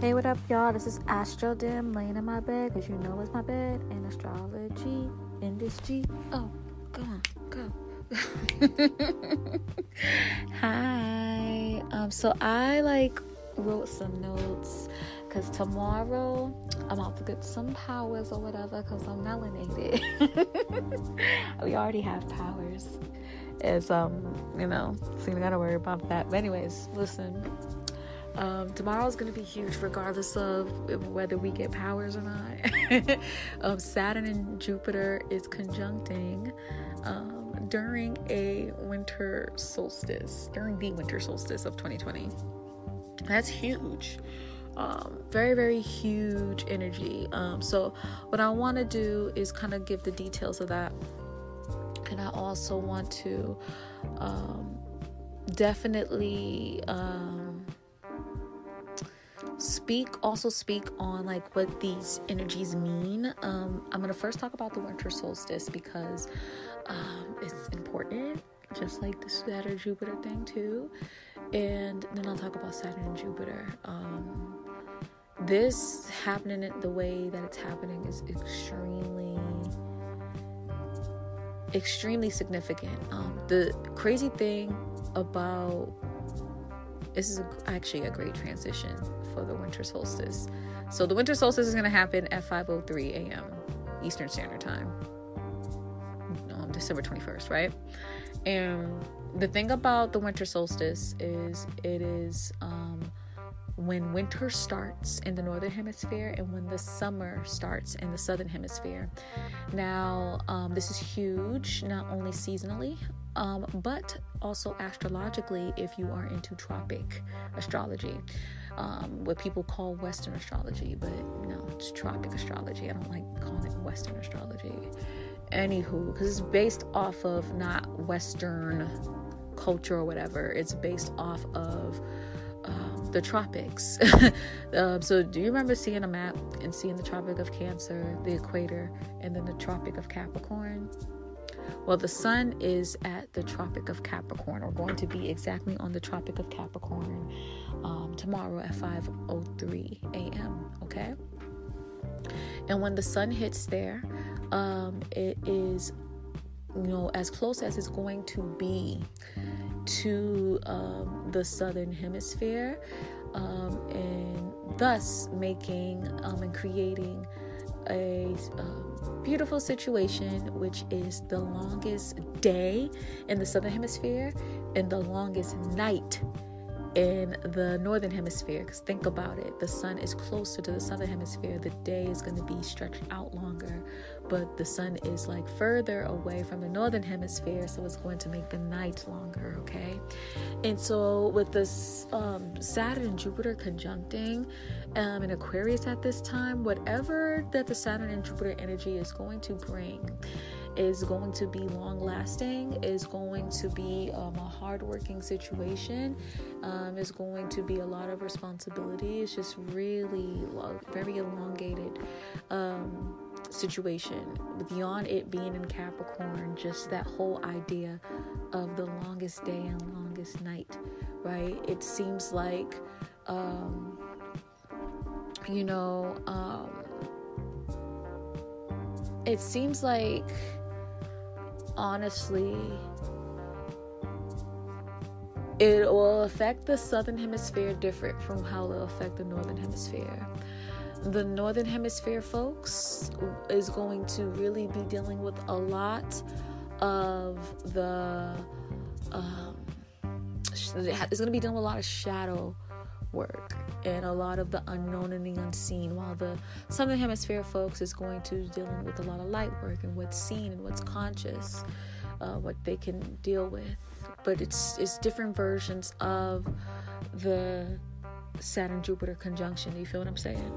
Hey, what up, y'all? This is Astro Dim laying in my bed, because you know it's my bed, and astrology in this G. Oh, go on, go. Hi. So I wrote some notes, because tomorrow I'm out to get some powers or whatever, because I'm melanated. We already have powers. It's, so you gotta worry about that. But anyways, listen. Tomorrow's gonna be huge regardless of whether we get powers or not. Saturn and Jupiter is conjuncting during the winter solstice of 2020. That's huge. Very, very huge energy. So what I want to do is kind of give the details of that, and I also want to definitely speak on what these energies mean. I'm gonna first talk about the winter solstice because it's important, just like the Saturn Jupiter thing too, and then I'll talk about Saturn and Jupiter. This happening the way that it's happening is extremely significant. The crazy thing about this is actually a great transition for the winter solstice. So the winter solstice is going to happen at 5:03 a.m. Eastern Standard Time, December 21st, right? And the thing about the winter solstice is it is when winter starts in the northern hemisphere and when the summer starts in the southern hemisphere. Now, this is huge, not only seasonally, but also astrologically if you are into tropic astrology, what people call Western astrology, but it's tropic astrology. I don't like calling it Western astrology. Anywho, because it's based off of not Western culture or whatever. It's based off of the tropics. So do you remember seeing a map and seeing the Tropic of Cancer, the equator, and then the Tropic of Capricorn? Well, the sun is at the Tropic of Capricorn, or going to be exactly on the Tropic of Capricorn tomorrow at 5:03 a.m. Okay? And when the sun hits there, it is, as close as it's going to be to the southern hemisphere, and thus making and creating a beautiful situation, which is the longest day in the southern hemisphere and the longest night in the northern hemisphere. Because think about it, the sun is closer to the southern hemisphere, the day is going to be stretched out longer, but the sun is further away from the northern hemisphere, so it's going to make the night longer. Okay, and so with this Saturn and Jupiter conjuncting in Aquarius at this time, whatever that the Saturn and Jupiter energy is going to bring is going to be long lasting, is going to be a hard-working situation, is going to be a lot of responsibility. It's just really very elongated situation. Beyond it being in Capricorn, just that whole idea of the longest day and longest night, right? It seems like it seems like, honestly, it will affect the southern hemisphere different from how it'll affect the northern hemisphere. The northern hemisphere folks is going to really be dealing with a lot of the it's going to be dealing with a lot of shadow work and a lot of the unknown and the unseen, while the southern hemisphere folks is going to be dealing with a lot of light work and what's seen and what's conscious, what they can deal with. But it's different versions of the Saturn Jupiter conjunction. You feel what I'm saying?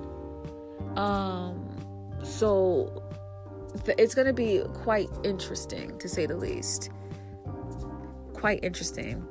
So it's going to be quite interesting, to say the least. Quite interesting.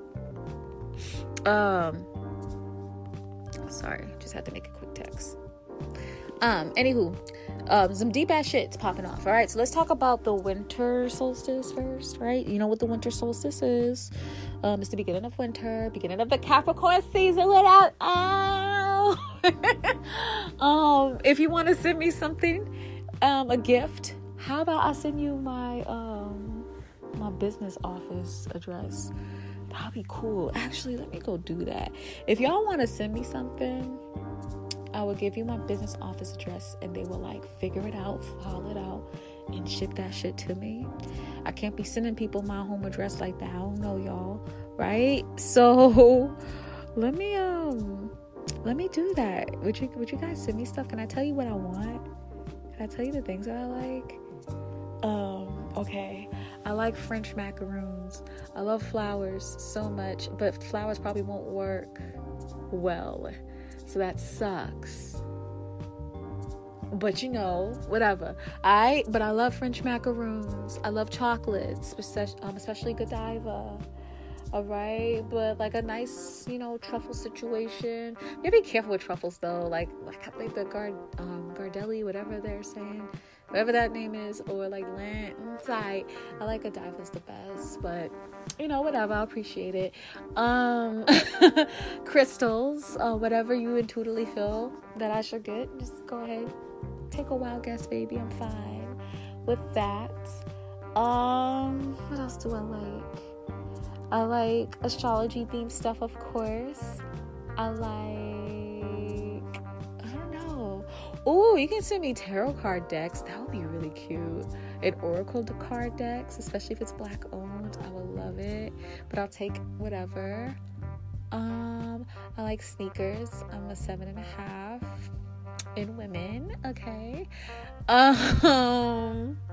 Sorry, just had to make a quick text. Anywho, some deep ass shit's popping off. All right, so let's talk about the winter solstice first, right? You know what the winter solstice is? It's the beginning of winter, beginning of the Capricorn season. What up? Oh, If you want to send me something, a gift, how about I send you my my business office address? That'd be cool. Actually, let me go do that. If y'all want to send me something, I will give you my business office address, and they will like figure it out, file it out, and ship that shit to me. I can't be sending people my home address like that. I don't know, y'all, right? So let me do that. Would you guys send me stuff? Can I tell you what I want? Can I tell you the things that I like? Okay. I like French macaroons. I love flowers so much, but flowers probably won't work well. So that sucks. But whatever. But I love French macaroons. I love chocolates, especially Godiva. All right, but like a nice, truffle situation. You gotta be careful with truffles though. Like the Gardelli, whatever they're saying, whatever that name is, or like Landside. I like Godiva's the best, but whatever. I appreciate it. Crystals, whatever you intuitively feel that I should get, just go ahead, take a wild guess, baby. I'm fine with that. What else do I like? I like astrology themed stuff, of course. I don't know. Oh, you can send me tarot card decks. That would be really cute. And oracle card decks, especially if it's Black owned. I would love it. But I'll take whatever. I like sneakers. I'm a 7.5 in women. Okay. And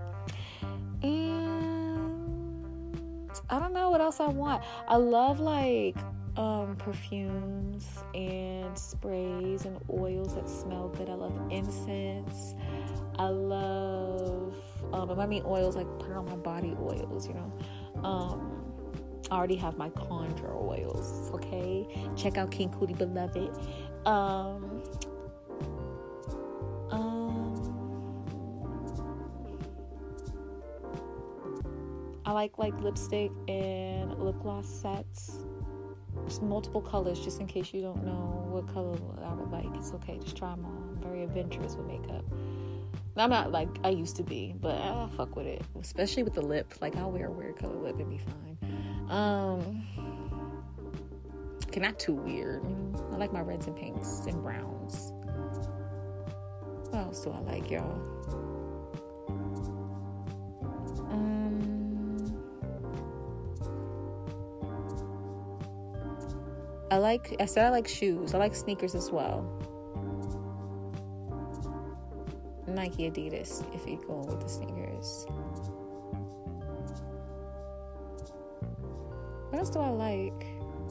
I don't know what else I want. I love like perfumes and sprays and oils that smell good. I love incense. I love oils, like put it on my body oils, I already have my conjure oils, okay? Check out King Cootie Beloved. I like lipstick and lip gloss sets. Just multiple colors, just in case you don't know what color I would like. It's okay, just try them all. I'm very adventurous with makeup. I'm not like I used to be, but I'll fuck with it. Especially with the lip. Like, I'll wear a weird color lip and be fine. Okay, not too weird. I like my reds and pinks and browns. What else do I like, y'all? I like shoes. I like sneakers as well. Nike, Adidas, if you go with the sneakers. What else do I like?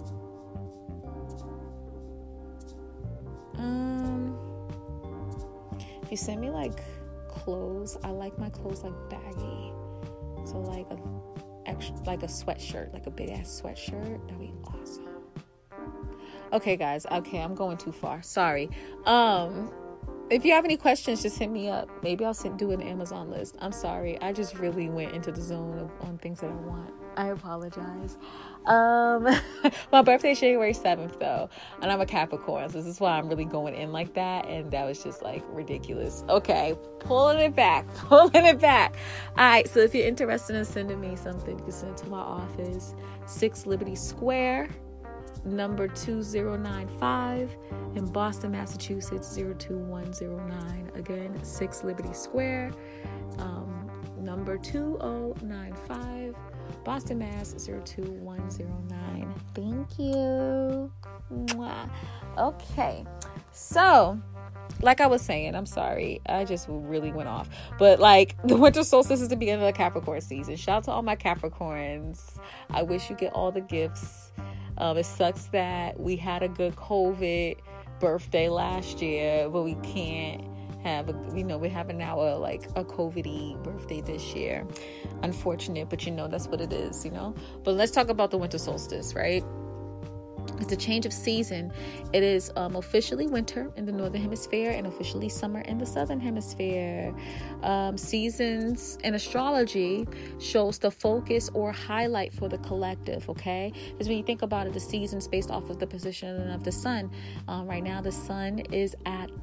If you send me like clothes, I like my clothes like baggy. So like a sweatshirt, like a big ass sweatshirt. That'd be awesome. Okay, guys. Okay, I'm going too far. Sorry. If you have any questions, just hit me up. Maybe I'll do an Amazon list. I'm sorry. I just really went into the zone on things that I want. I apologize. My birthday is January 7th, though. And I'm a Capricorn. So this is why I'm really going in like that. And that was just like ridiculous. Okay. Pulling it back. All right. So if you're interested in sending me something, you can send it to my office. 6 Liberty Square, number 2095 in Boston, Massachusetts, 02109. Again, 6 Liberty Square, number 2095, Boston, Mass, 02109. Thank you. Mwah. Okay, so like I was saying, I'm sorry, I just really went off, but like the winter solstice is the beginning of the Capricorn season. Shout out to all my Capricorns. I wish you get all the gifts. It sucks that we had a good COVID birthday last year, but we can't have we're having now a COVID-y birthday this year. Unfortunate, but that's what it is, But let's talk about the winter solstice, right? It's a change of season. It is officially winter in the northern hemisphere and officially summer in the southern hemisphere. Seasons in astrology shows the focus or highlight for the collective, okay? Because when you think about it, the seasons based off of the position of the sun. Right now, the sun is at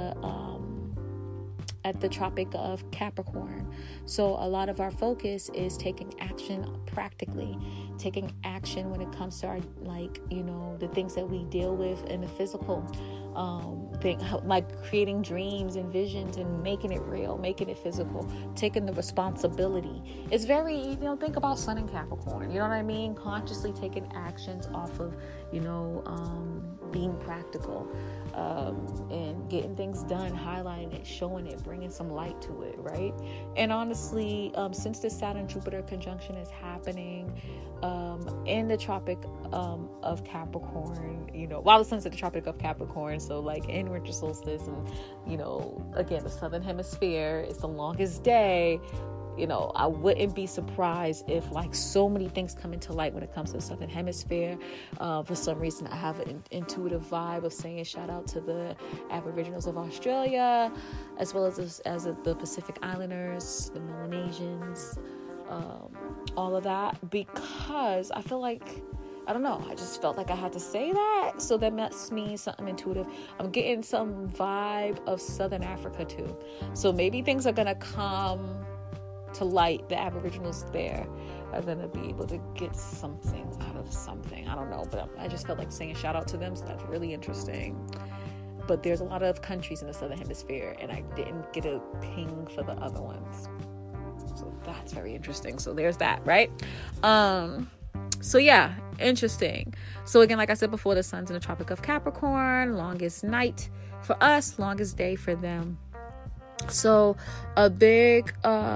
the Tropic of Capricorn. So a lot of our focus is taking action practically, taking action when it comes to our, the things that we deal with in the physical, like creating dreams and visions and making it real, making it physical, taking the responsibility. It's very, think about Sun and Capricorn, you know what I mean? Consciously taking actions off of, being practical, and getting things done, highlighting it, showing it, bringing some light to it, right? And honestly, since the Saturn-Jupiter conjunction is happening in the Tropic of Capricorn, while the sun's at the Tropic of Capricorn, so like in winter solstice, and again, the southern hemisphere is the longest day. I wouldn't be surprised if so many things come into light when it comes to the southern hemisphere. For some reason, I have an intuitive vibe of saying shout out to the Aboriginals of Australia, as well as the Pacific Islanders, the Melanesians, all of that, because I feel like, I don't know, I just felt like I had to say that. So that must mean something intuitive. I'm getting some vibe of Southern Africa too. So maybe things are going to come to light. The Aboriginals there are going to be able to get something out of something. I don't know, but I just felt like saying shout out to them. So that's really interesting. But there's a lot of countries in the Southern Hemisphere, and I didn't get a ping for the other ones. So that's very interesting. So there's that, right? So yeah, interesting. So again, like I said before, the sun's in the Tropic of Capricorn, longest night for us, longest day for them. So a big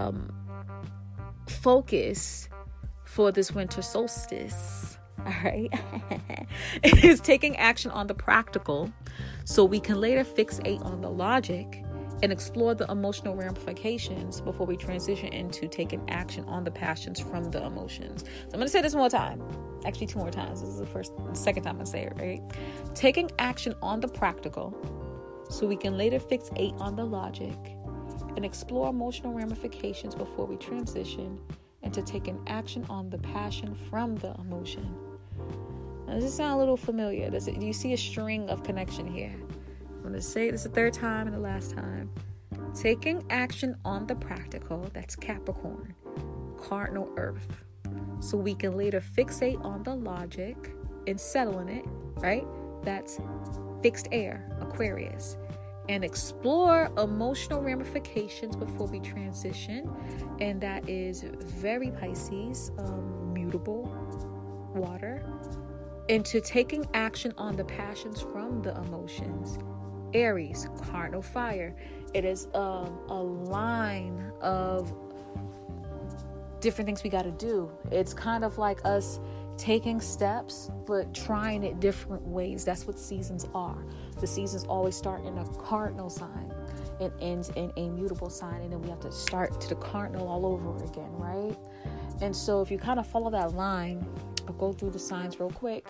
focus for this winter solstice, all right, is taking action on the practical so we can later fixate on the logic and explore the emotional ramifications before we transition into taking action on the passions from the emotions. So I'm going to say this one more time. Actually, 2 more times. This is the second time I say it, right? Taking action on the practical so we can later fixate on the logic and explore emotional ramifications before we transition into taking action on the passion from the emotion. Now, does this sound a little familiar? Do you see a string of connection here? I'm going to say this the third time and the last time. Taking action on the practical, that's Capricorn, cardinal earth, so we can later fixate on the logic and settle in it, right? That's fixed air, Aquarius, and explore emotional ramifications before we transition, and that is very Pisces, mutable water, into taking action on the passions from the emotions. Aries, cardinal fire. It is a line of different things we got to do. It's kind of like us taking steps, but trying it different ways. That's what seasons are. The seasons always start in a cardinal sign and ends in a mutable sign, and then we have to start to the cardinal all over again, right? And so if you kind of follow that line, I'll go through the signs real quick.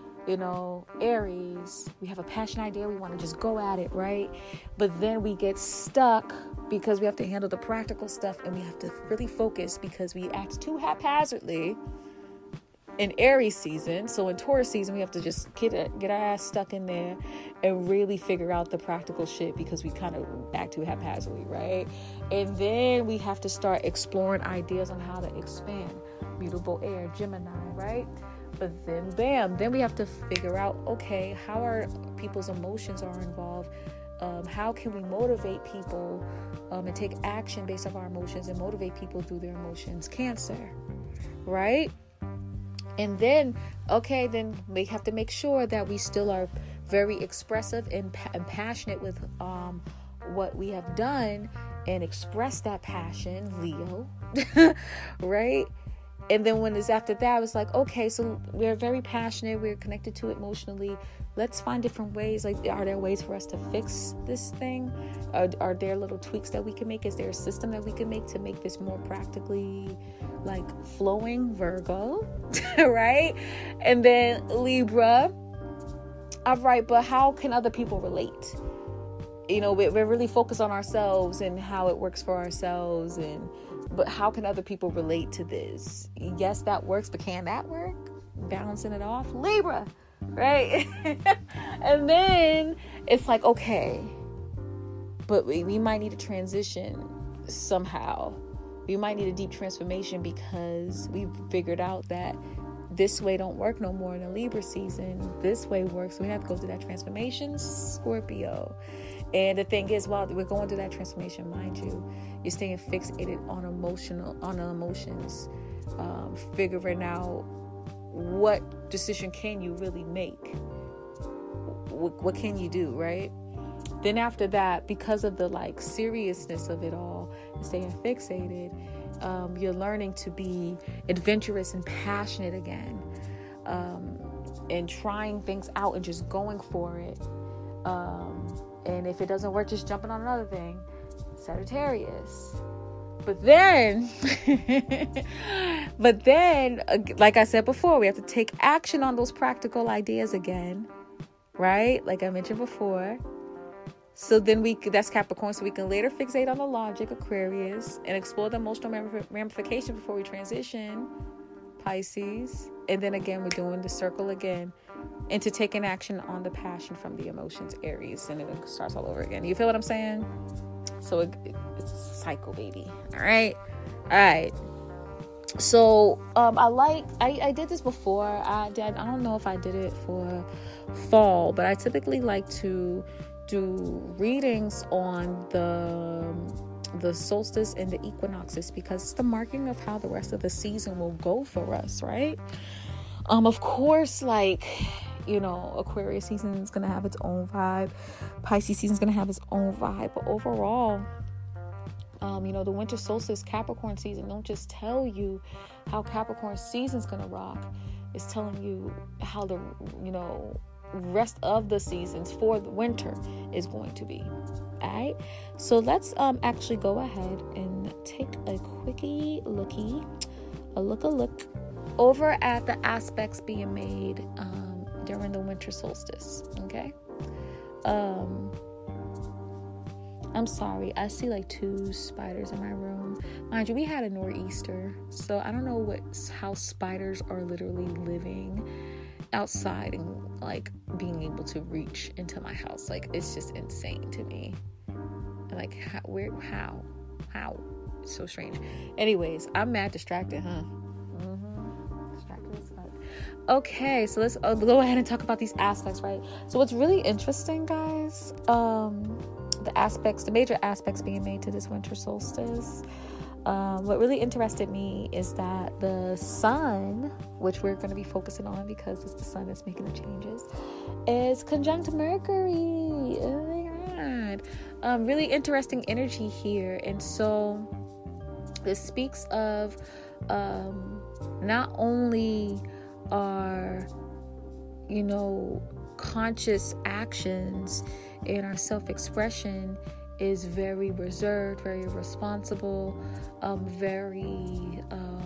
Aries, we have a passion idea, we want to just go at it, right? But then we get stuck because we have to handle the practical stuff, and we have to really focus because we act too haphazardly in Aries season. So in Taurus season, we have to just get our ass stuck in there and really figure out the practical shit because we kind of act too haphazardly, right? And then we have to start exploring ideas on how to expand. Mutable air, Gemini, right? But then, bam, then we have to figure out, okay, how are people's emotions are involved? How can we motivate people and take action based on our emotions and motivate people through their emotions? Cancer, right? And then, okay, then we have to make sure that we still are very expressive and passionate with what we have done and express that passion, Leo, right? And then when it's after that, it's like, okay, so we're very passionate. We're connected to it emotionally. Let's find different ways. Like, are there ways for us to fix this thing? Are there little tweaks that we can make? Is there a system that we can make to make this more practically, flowing? Virgo, right? And then Libra, all right, but how can other people relate? You know, we're really focused on ourselves and how it works for ourselves, but how can other people relate to this? Yes, that works, but can that work? Balancing it off, Libra, right? And then it's like, okay, but we might need to transition somehow. We might need a deep transformation because we've figured out that this way don't work no more in the Libra season. This way works. So we have to go through that transformation, Scorpio. And the thing is, while we're going through that transformation, mind you, you're staying fixated on the emotions, figuring out what decision can you really make? What can you do, right? Then after that, because of the like seriousness of it all, staying fixated, you're learning to be adventurous and passionate again, and trying things out and just going for it. And if it doesn't work, just jumping on another thing. Sagittarius. But then, like I said before, we have to take action on those practical ideas again, right? Like I mentioned before. So then that's Capricorn, so we can later fixate on the logic, Aquarius, and explore the emotional ramification before we transition, Pisces. And then again, we're doing the circle again into taking action on the passion from the emotions, Aries, and it starts all over again. You feel what I'm saying? So it's a cycle, baby. All right. So I did this before. I don't know if I did it for fall, but I typically like to do readings on the solstice and the equinoxes because it's the marking of how the rest of the season will go for us, right? Of course, like, you know, Aquarius season is going to have its own vibe. Pisces season is going to have its own vibe. But overall, you know, the winter solstice Capricorn season don't just tell you how Capricorn season is going to rock. It's telling you how the, you know, rest of the seasons for the winter is going to be. All right. So let's actually go ahead and take a quickie look over at the aspects being made during the winter solstice. Okay. I'm sorry, I see like 2 spiders in my room. Mind you, we had a nor'easter, so I don't know how spiders are literally living outside and like being able to reach into my house. Like, it's just insane to me. Like, how? It's so strange. Anyways, I'm mad distracted, huh? Distracted as fuck. Okay, so let's go ahead and talk about these aspects, right? So what's really interesting, guys, the major aspects being made to this winter solstice. What really interested me is that the sun, which we're going to be focusing on because it's the sun that's making the changes, is conjunct Mercury. Oh my God. Really interesting energy here. And so this speaks of not only our, you know, conscious actions and our self-expression is very reserved, very responsible, very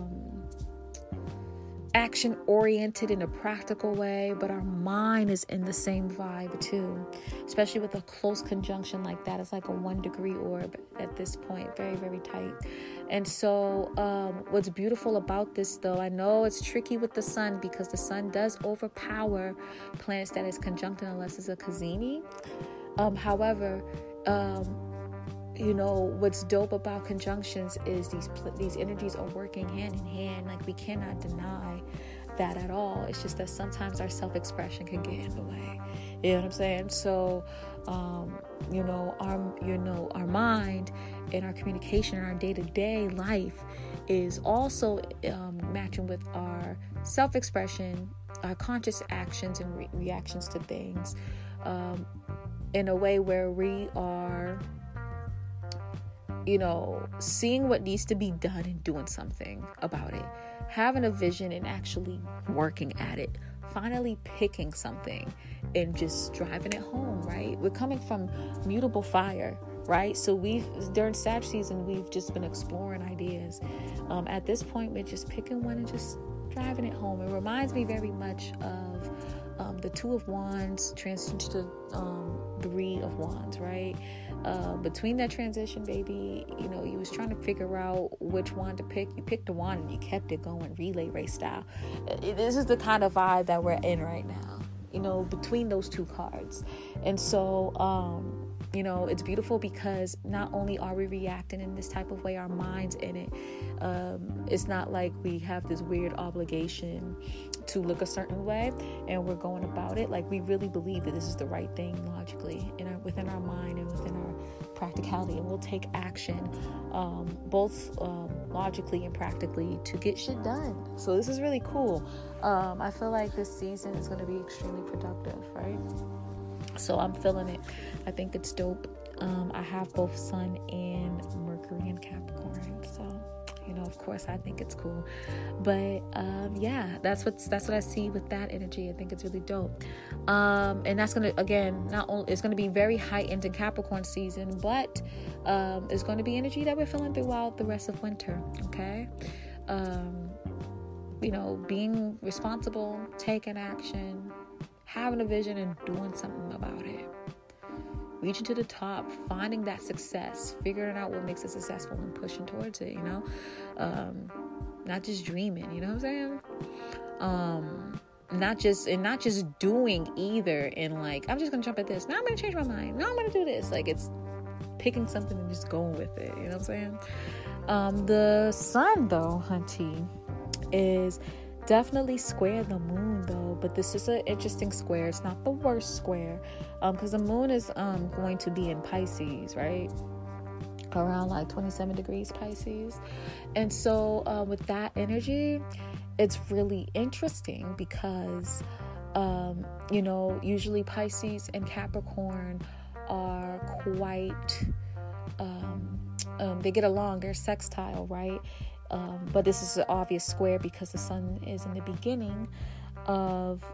action-oriented in a practical way, but our mind is in the same vibe too, especially with a close conjunction like that. It's like a 1-degree orb at this point, very, very tight. And so what's beautiful about this, though, I know it's tricky with the sun because the sun does overpower planets that is conjunct unless it's a Cazimi. However, you know, what's dope about conjunctions is these energies are working hand in hand. Like, we cannot deny that at all. It's just that sometimes our self-expression can get in the way. You know what I'm saying? So, our mind and our communication and our day-to-day life is also matching with our self-expression, our conscious actions and reactions to things, in a way where we are, you know, seeing what needs to be done and doing something about it, having a vision and actually working at it, finally picking something and just driving it home, right? We're coming from mutable fire, right? So during Sag season, we've just been exploring ideas. At this point, we're just picking one and just driving it home. It reminds me very much of the Two of Wands transition to Three of Wands, right? Between that transition, baby, you know, you was trying to figure out which wand to pick. You picked the wand and you kept it going relay race style. This is the kind of vibe that we're in right now, you know, between those two cards. And so, you know, it's beautiful because not only are we reacting in this type of way, our mind's in it. It's not like we have this weird obligation to look a certain way and we're going about it. Like, we really believe that this is the right thing logically within our mind and within our practicality, and we'll take action both logically and practically to get shit done. So this is really cool. I feel like this season is going to be extremely productive, right? So I'm feeling it. I think it's dope. I have both Sun and Mercury in Capricorn, so you know, of course, I think it's cool. But yeah, that's what I see with that energy. I think it's really dope. And that's gonna, again, not only it's gonna be very heightened in Capricorn season, but it's going to be energy that we're feeling throughout the rest of winter. Okay. You know, being responsible, taking action, having a vision, and doing something about it. Reaching to the top, finding that success, figuring out what makes it successful and pushing towards it, you know? Not just dreaming, you know what I'm saying? Not just doing either, and like, I'm just gonna jump at this. Now I'm gonna change my mind. Now I'm gonna do this. Like, it's picking something and just going with it, you know what I'm saying? The sun, though, hunty, is definitely square the moon, though, but this is an interesting square. It's not the worst square, because the moon is going to be in Pisces, right, around like 27 degrees Pisces. And so with that energy, it's really interesting because you know, usually Pisces and Capricorn are quite they get along, they're sextile, right? But this is an obvious square because the sun is in the beginning of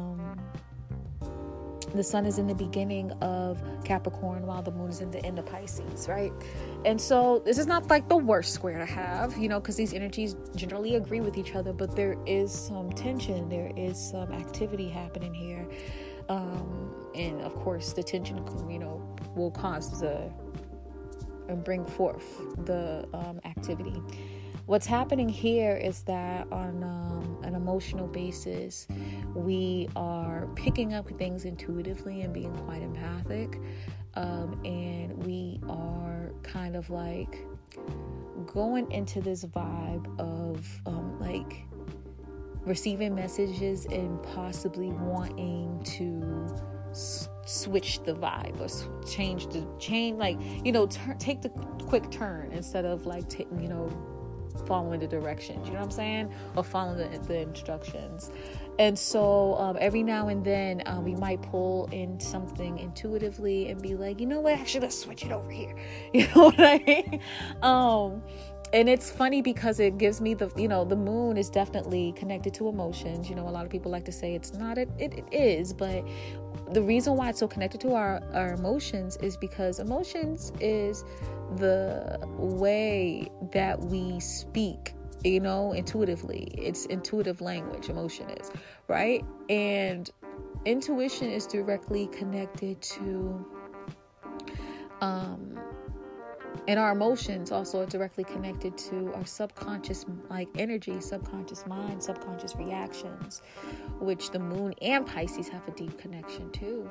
Capricorn, while the moon is in the end of Pisces, right? And so this is not like the worst square to have, you know, because these energies generally agree with each other, but there is some tension, there is some activity happening here, and of course the tension, you know, will cause and bring forth the activity. What's happening here is that on an emotional basis, we are picking up things intuitively and being quite empathic. And we are kind of like going into this vibe of like receiving messages and possibly wanting to switch the vibe or change, like, you know, take the quick turn instead of like, you know, following the directions, you know what I'm saying, or following the instructions. And so every now and then we might pull in something intuitively and be like, you know what, actually let's switch it over here, you know what I mean? And it's funny because it gives me the, you know, the moon is definitely connected to emotions. You know, a lot of people like to say it's not, it is, but the reason why it's so connected to our emotions is because emotions is the way that we speak, you know, intuitively. It's intuitive language, emotion is, right? And intuition is directly connected to and our emotions also are directly connected to our subconscious, like, energy, subconscious mind, subconscious reactions, which the moon and Pisces have a deep connection to.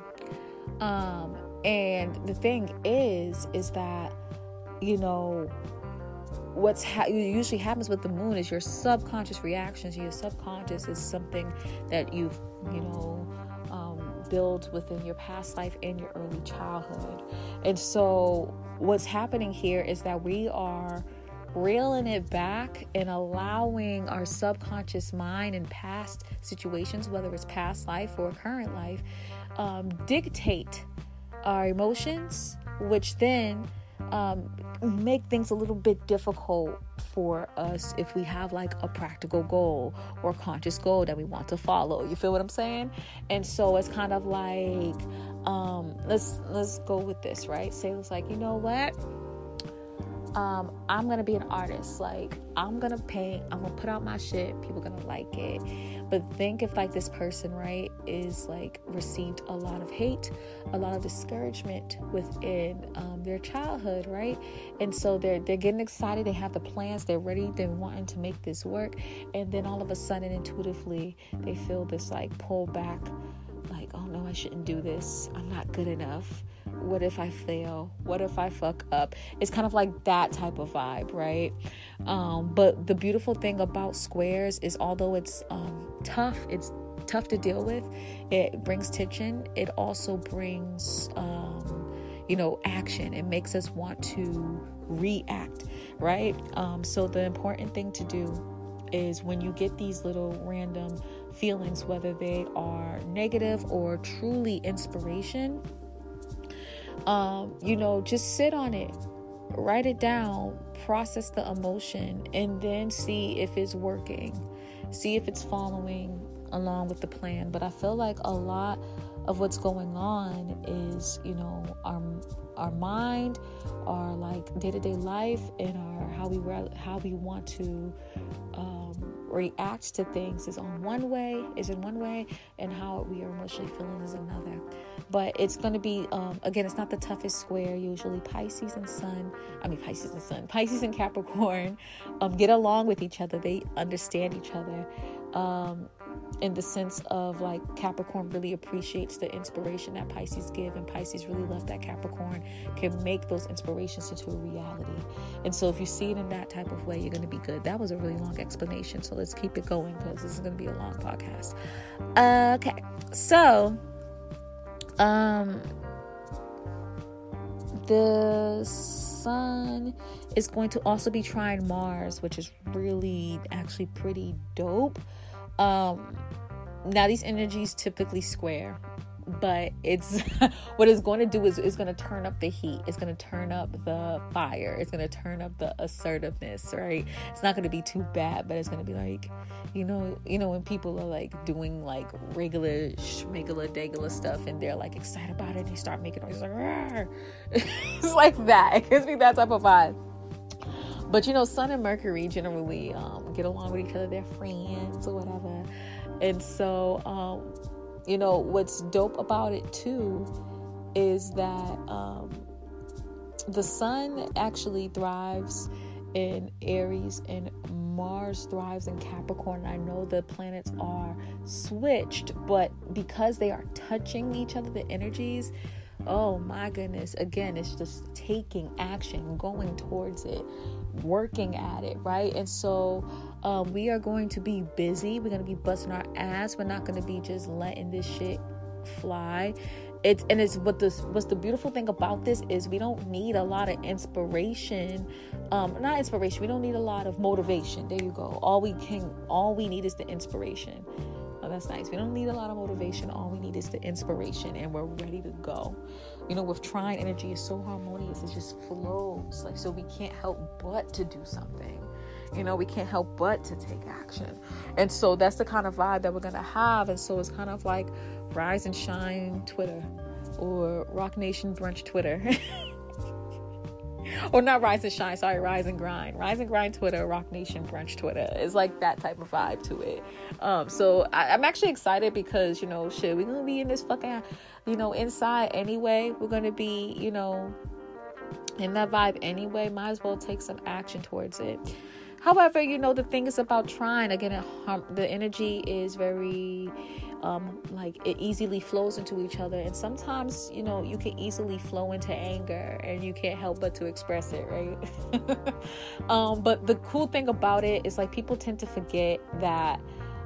And the thing is that, you know, what usually happens with the moon is your subconscious reactions. Your subconscious is something that you've, you know, built within your past life and your early childhood. And so what's happening here is that we are reeling it back and allowing our subconscious mind and past situations, whether it's past life or current life, dictate our emotions, which then make things a little bit difficult for us if we have like a practical goal or conscious goal that we want to follow. You feel what I'm saying? And so it's kind of like, let's go with this, right? Say it's like, you know what? I'm gonna be an artist. Like, I'm gonna paint, I'm gonna put out my shit, people gonna like it. But think if like this person, right, is like received a lot of hate, a lot of discouragement within their childhood, right? And so they're getting excited, they have the plans, they're ready, they're wanting to make this work, and then all of a sudden intuitively they feel this like pull back, like, oh no, I shouldn't do this, I'm not good enough. What if I fail? What if I fuck up? It's kind of like that type of vibe, right? But the beautiful thing about squares is, although it's tough to deal with, it brings tension. It also brings, action. It makes us want to react, right? So the important thing to do is, when you get these little random feelings, whether they are negative or truly inspiration, just sit on it, write it down, process the emotion, and then see if it's working, see if it's following along with the plan. But I feel like a lot of what's going on is, our mind, our like day-to-day life, and our how we want to react to things is in one way, and how we are emotionally feeling is another. But it's going to be, again, it's not the toughest square. Usually Pisces and Capricorn get along with each other. They understand each other, in the sense of like, Capricorn really appreciates the inspiration that Pisces give, and Pisces really love that Capricorn can make those inspirations into a reality. And so if you see it in that type of way, you're going to be good. That was a really long explanation, so let's keep it going, because this is going to be a long podcast. Okay, so the sun is going to also be trine Mars, which is really actually pretty dope. Now these energies typically square, but it's what it's going to do is it's going to turn up the heat, it's going to turn up the fire, it's going to turn up the assertiveness, right? It's not going to be too bad, but it's going to be like, when people are like doing like regular schmigula degula stuff, and they're like excited about it, and they start making noises like, rawr. It's like that. It gives me that type of vibe. But Sun and Mercury generally get along with each other. They're friends or whatever. And so, what's dope about it too is that the sun actually thrives in Aries and Mars thrives in Capricorn. I know the planets are switched, but because they are touching each other, the energies, oh my goodness, again, it's just taking action, going towards it, working at it, right? And so we are going to be busy. We're going to be busting our ass. We're not going to be just letting this shit fly. What's the beautiful thing about this is, we don't need a lot of inspiration. We don't need a lot of motivation. There you go. All we need is the inspiration. Oh, that's nice. We don't need a lot of motivation. All we need is the inspiration, and we're ready to go. With trine energy, it's so harmonious. It just flows. Like, so we can't help but to do something. We can't help but to take action. And so that's the kind of vibe that we're going to have. And so it's kind of like Rise and Shine Twitter, or Rock Nation Brunch Twitter. Or not Rise and Shine, sorry, Rise and Grind. Rise and Grind Twitter, Rock Nation Brunch Twitter. It's like that type of vibe to it. So I'm actually excited because, we're going to be in this fucking, inside anyway. We're going to be, in that vibe anyway. Might as well take some action towards it. However, the thing is about trine, again, the energy is very, it easily flows into each other. And sometimes, you can easily flow into anger, and you can't help but to express it, right? But the cool thing about it is, like, people tend to forget that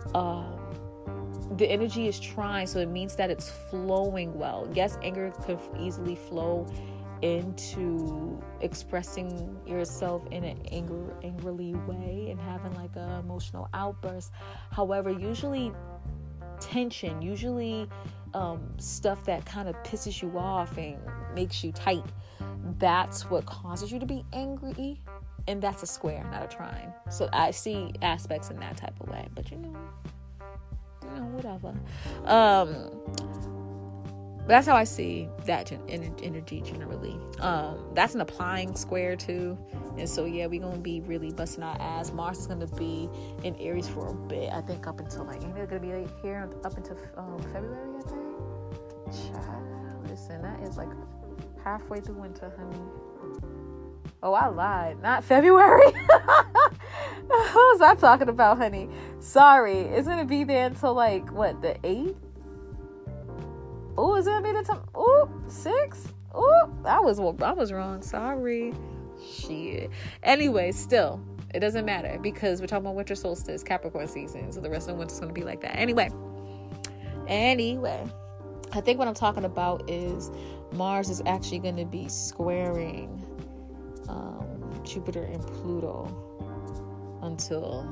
the energy is trine, so it means that it's flowing well. Yes, anger could easily flow into expressing yourself in an angrily way and having like an emotional outburst. However, usually tension, stuff that kind of pisses you off and makes you tight, that's what causes you to be angry, and that's a square, not a trine. So I see aspects in that type of way, but whatever. that's how I see that energy generally. That's an applying square too. And so, yeah, we're going to be really busting our ass. Mars is going to be in Aries for a bit. I think up until ain't it going to be here up until February, I think? Child, listen, that is halfway through winter, honey. Oh, I lied. Not February. What was I talking about, honey? Sorry. It's going to be there until the 8th? Oh, is it going to be the time? Oh, 6? Oh, I was wrong. Sorry. Shit. Anyway, still, it doesn't matter because we're talking about winter solstice, Capricorn season. So the rest of the winter's going to be like that. Anyway, I think what I'm talking about is Mars is actually going to be squaring Jupiter and Pluto until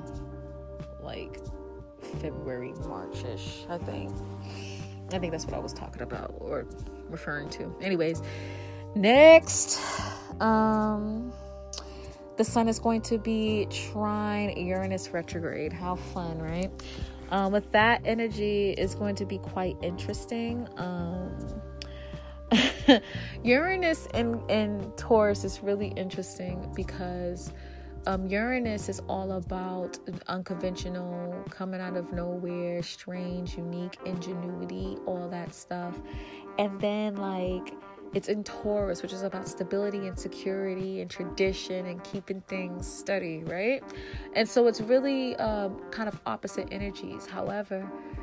February, March-ish, I think that's what I was talking about or referring to. Anyways, next, the sun is going to be trine Uranus retrograde. How fun, right? With that energy is going to be quite interesting. Uranus in Taurus is really interesting because Uranus is all about unconventional, coming out of nowhere, strange, unique, ingenuity, all that stuff. And then it's in Taurus, which is about stability and security and tradition and keeping things steady, right? And so it's really kind of opposite energies. However,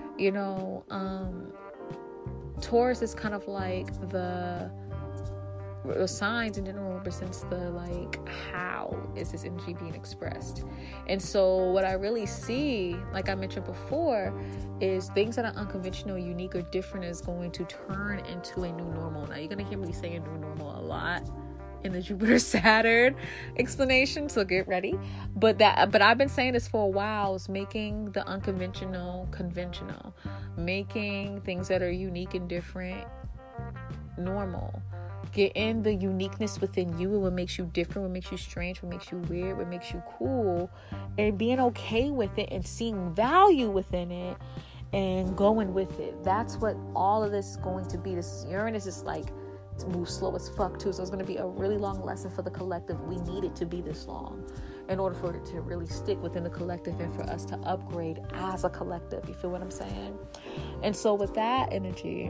Taurus is kind of the signs in general represents the how is this energy being expressed. And so what I really see, like I mentioned before, is things that are unconventional, unique, or different is going to turn into a new normal. Now you're going to hear me saying new normal a lot in the Jupiter Saturn explanation, so get ready. But I've been saying this for a while, is making the unconventional conventional, making things that are unique and different normal. Get in the uniqueness within you and what makes you different, what makes you strange, what makes you weird, what makes you cool, and being okay with it and seeing value within it and going with it. That's what all of this is going to be. This Uranus is to move slow as fuck too, so it's going to be a really long lesson for the collective. We need it to be this long in order for it to really stick within the collective and for us to upgrade as a collective. You feel what I'm saying? And so with that energy,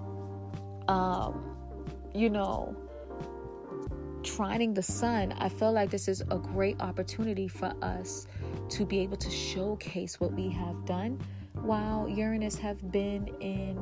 trining the sun, I feel like this is a great opportunity for us to be able to showcase what we have done while Uranus have been in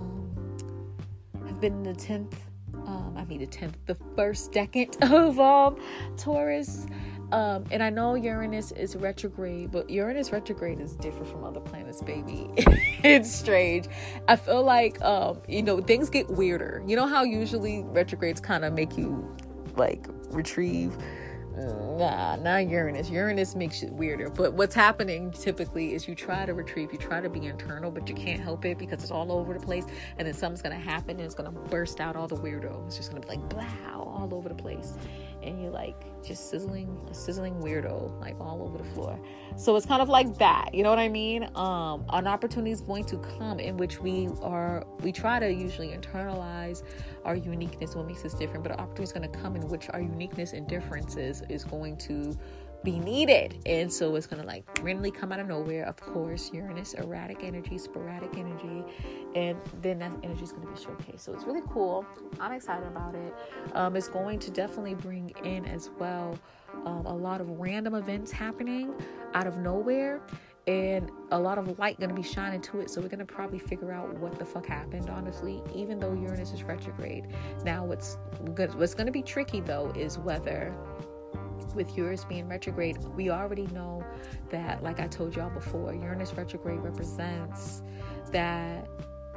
the 10th, the first decade of Taurus. And I know Uranus is retrograde, but Uranus retrograde is different from other planets, baby. It's strange. I feel like, things get weirder. You know how usually retrogrades kind of make you retrieve? Not Uranus. Uranus makes it weirder. But what's happening typically is you try to retrieve, you try to be internal, but you can't help it because it's all over the place. And then something's going to happen and it's going to burst out all the weirdo. It's just going to be blah, all over the place. And you're just sizzling weirdo, all over the floor. So it's kind of like that. You know what I mean? An opportunity is going to come in which we try to usually internalize our uniqueness, what makes us different. But an opportunity is going to come in which our uniqueness and differences is going to be needed. And so it's going to randomly come out of nowhere. Of course, Uranus, erratic energy, sporadic energy, and then that energy is going to be showcased. So it's really cool. I'm excited about it. It's going to definitely bring in as well a lot of random events happening out of nowhere, and a lot of light going to be shining to it. So we're going to probably figure out what the fuck happened, honestly, even though Uranus is retrograde. Now what's going to be tricky though is whether, with Uranus being retrograde, we already know that, like I told y'all before, Uranus retrograde represents that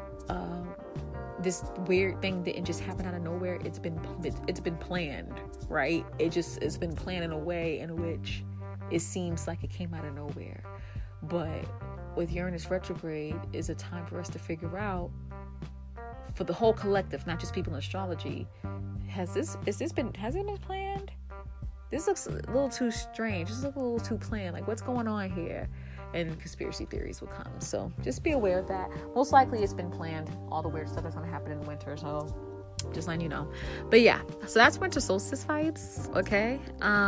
this weird thing didn't just happen out of nowhere. It's been planned, right? It's been planned in a way in which it seems like it came out of nowhere. But with Uranus retrograde is a time for us to figure out, for the whole collective, not just people in astrology, has it been planned? This looks a little too strange. This looks a little too planned. What's going on here? and conspiracy theories will come. So just be aware of that. Most likely it's been planned, all the weird stuff that's going to happen in winter. So just letting you know. But yeah, so that's winter solstice vibes. Okay.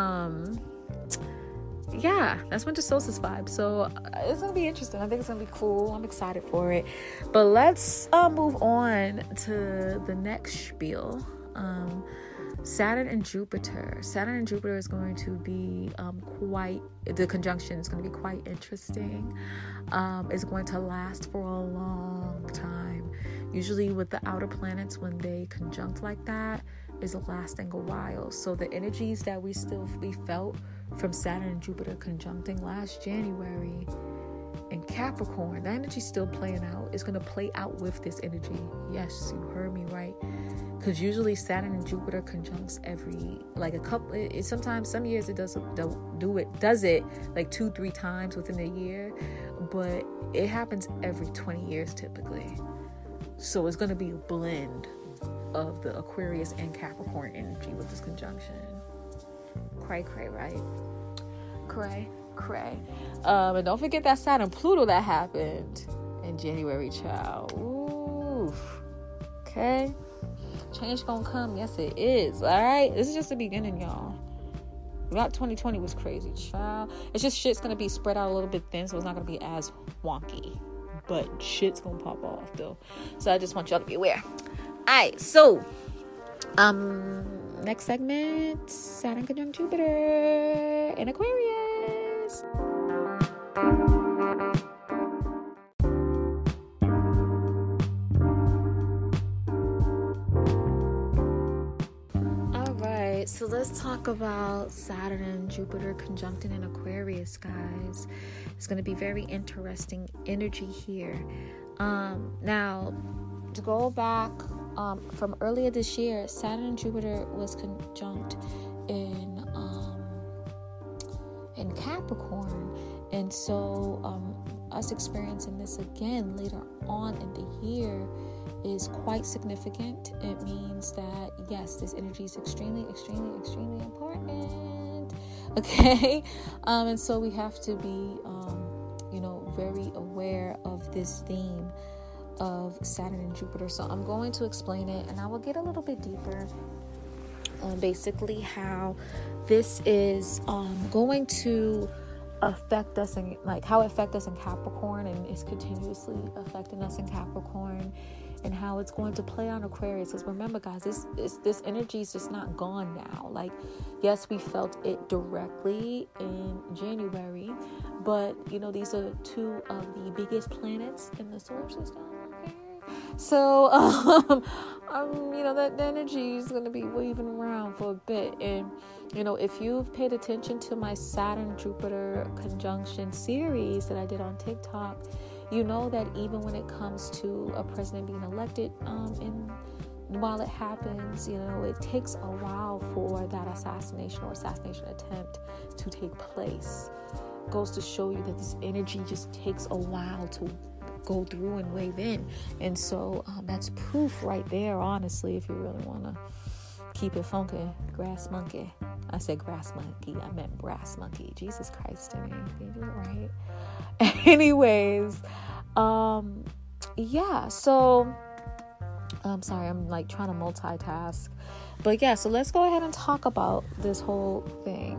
Yeah, that's winter solstice vibes. So it's gonna be interesting. I think it's gonna be cool. I'm excited for it. But let's move on to the next spiel. Saturn and Jupiter. Saturn and Jupiter is going to be the conjunction is going to be quite interesting. It's going to last for a long time. Usually with the outer planets, when they conjunct like that, is lasting a while. So the energies that we felt from Saturn and Jupiter conjuncting last January in Capricorn, that energy's still playing out. It's going to play out with this energy. Yes, you heard me right. Because usually Saturn and Jupiter conjuncts every, like a couple, sometimes some years it does it like 2-3 times within a year, but it happens every 20 years typically. So it's going to be a blend of the Aquarius and Capricorn energy with this conjunction. Cray, right? Cray. And don't forget that Saturn Pluto that happened in January, child. Ooh. Okay. Change gonna come. Yes, it is. All right. This is just the beginning, y'all. About 2020 was crazy, child. It's just shit's gonna be spread out a little bit thin, so it's not gonna be as wonky. But shit's gonna pop off though. So I just want y'all to be aware. Alright, so next segment, Saturn conjunct Jupiter in Aquarius. Alright, so let's talk about Saturn and Jupiter conjuncting in Aquarius, guys. It's going to be very interesting energy here. Now, to go back from earlier this year, Saturn and Jupiter was conjunct in Capricorn, and so us experiencing this again later on in the year is quite significant. It means that yes, this energy is extremely important. Okay, and so we have to be very aware of this theme of Saturn and Jupiter. So I'm going to explain it, and I will get a little bit deeper on basically how this is going to affect us, and like how it affects us in Capricorn, and is continuously affecting us in Capricorn, and how it's going to play on Aquarius. Because remember, guys, this energy is just not gone now. Like, yes, we felt it directly in January, but these are two of the biggest planets in the solar system. Okay, so that energy is going to be waving around for a bit. And if you've paid attention to my Saturn Jupiter conjunction series that I did on TikTok, you know that even when it comes to a president being elected, while it happens, it takes a while for that assassination attempt to take place. It goes to show you that this energy just takes a while to go through and wave in. And so that's proof right there, honestly, if you really want to keep it funky. Grass monkey. I said grass monkey. I meant brass monkey. Jesus Christ, I mean, you do it right. Anyways, yeah, so I'm sorry, I'm like trying to multitask, but yeah, so let's go ahead and talk about this whole thing.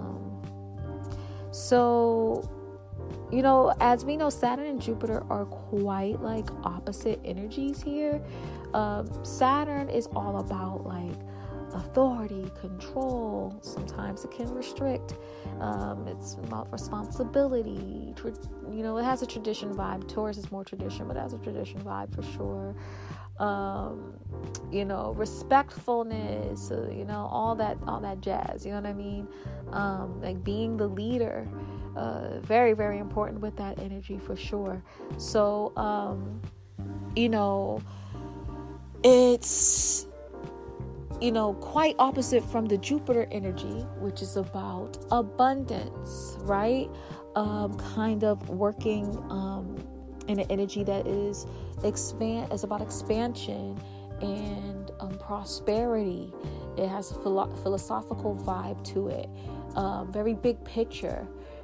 So as we know, Saturn and Jupiter are quite like opposite energies here. Saturn is all about like authority, control. Sometimes it can restrict. It's about responsibility. It has a tradition vibe. Taurus is more tradition, but it has a tradition vibe for sure. Respectfulness, all that jazz. You know what I mean? Like being the leader. Very, very important with that energy for sure. So, it's quite opposite from the Jupiter energy, which is about abundance, right? Kind of working in an energy that is about expansion and prosperity. It has a philosophical vibe to it, very big picture,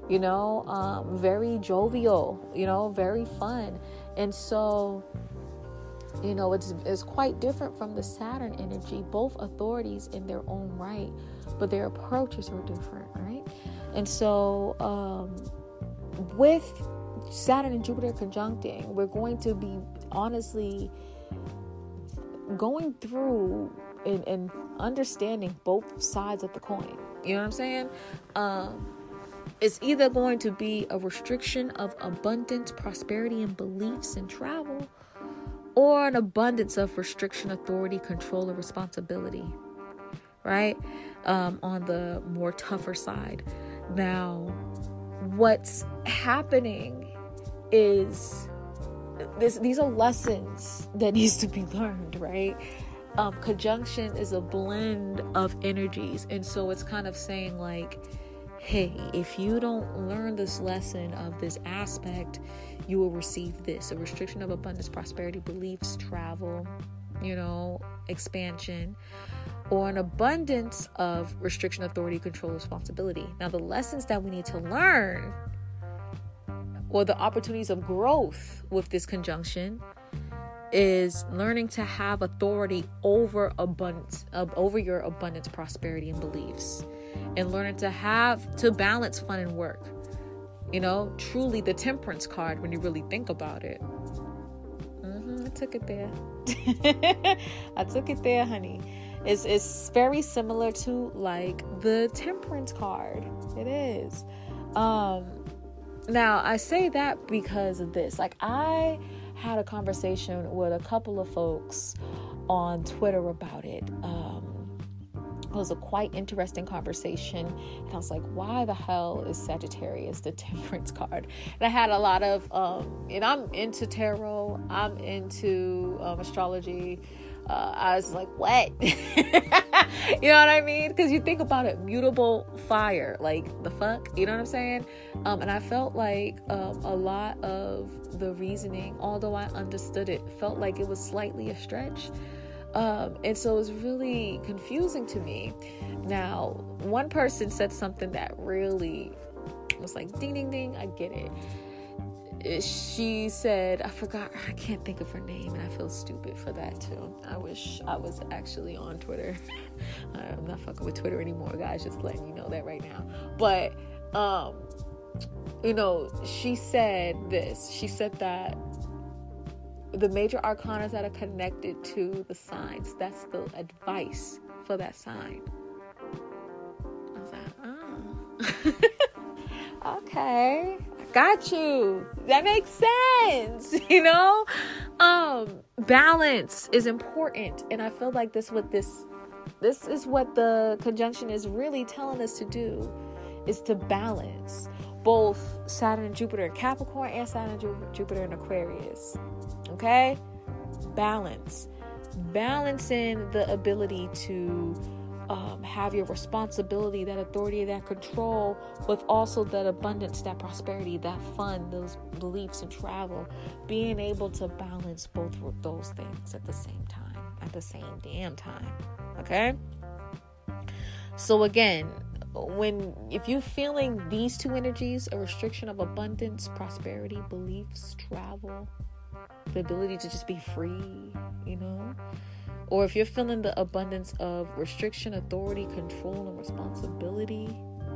very jovial, very fun. And so, it's quite different from the Saturn energy, both authorities in their own right, but their approaches are different, right? And so, with Saturn and Jupiter conjuncting, we're going to be honestly going through and understanding both sides of the coin. You know what I'm saying? It's either going to be a restriction of abundance, prosperity, and beliefs and travel, or an abundance of restriction, authority, control, and responsibility, right? On the more tougher side. Now, what's happening is these are lessons that needs to be learned, right? Conjunction is a blend of energies, and so it's kind of saying like, hey, if you don't learn this lesson of this aspect, you will receive this: a restriction of abundance, prosperity, beliefs, travel, expansion, or an abundance of restriction, authority, control, responsibility. Now, the lessons that we need to learn, or the opportunities of growth with this conjunction, is learning to have authority over your abundance, prosperity, and beliefs, and learning to balance fun and work. Truly the Temperance card, when you really think about it. I took it there. I took it there, honey. It's very similar to like the Temperance card. It is. Now I say that because of this. Like, I had a conversation with a couple of folks on Twitter about it. It was a quite interesting conversation, and I was like, why the hell is Sagittarius the Temperance card? And I had a lot of and I'm into tarot, I'm into astrology. I was like, what? You know what I mean? Because you think about it, mutable fire, like the fuck, you know what I'm saying? And I felt like a lot of the reasoning, although I understood it, felt like it was slightly a stretch. And so it was really confusing to me. Now, one person said something that really was like, ding, ding, ding, I get it. She said, I can't think of her name, and I feel stupid for that too. I wish I was actually on Twitter. I'm not fucking with Twitter anymore, guys, just letting you know that right now. But, she said this. She said that the major arcana that are connected to the signs, that's the advice for that sign. I was like, okay, got you. That makes sense, balance is important, and I feel like this is what the conjunction is really telling us to do, is to balance both Saturn and Jupiter in Capricorn and Saturn and Jupiter in Aquarius. Okay? Balancing the ability to have your responsibility, that authority, that control, with also that abundance, that prosperity, that fun, those beliefs and travel. Being able to balance both of those things at the same time, at the same damn time. Okay? So again, if you're feeling these two energies, a restriction of abundance, prosperity, beliefs, travel, the ability to just be free, or if you're feeling the abundance of restriction, authority, control, and responsibility,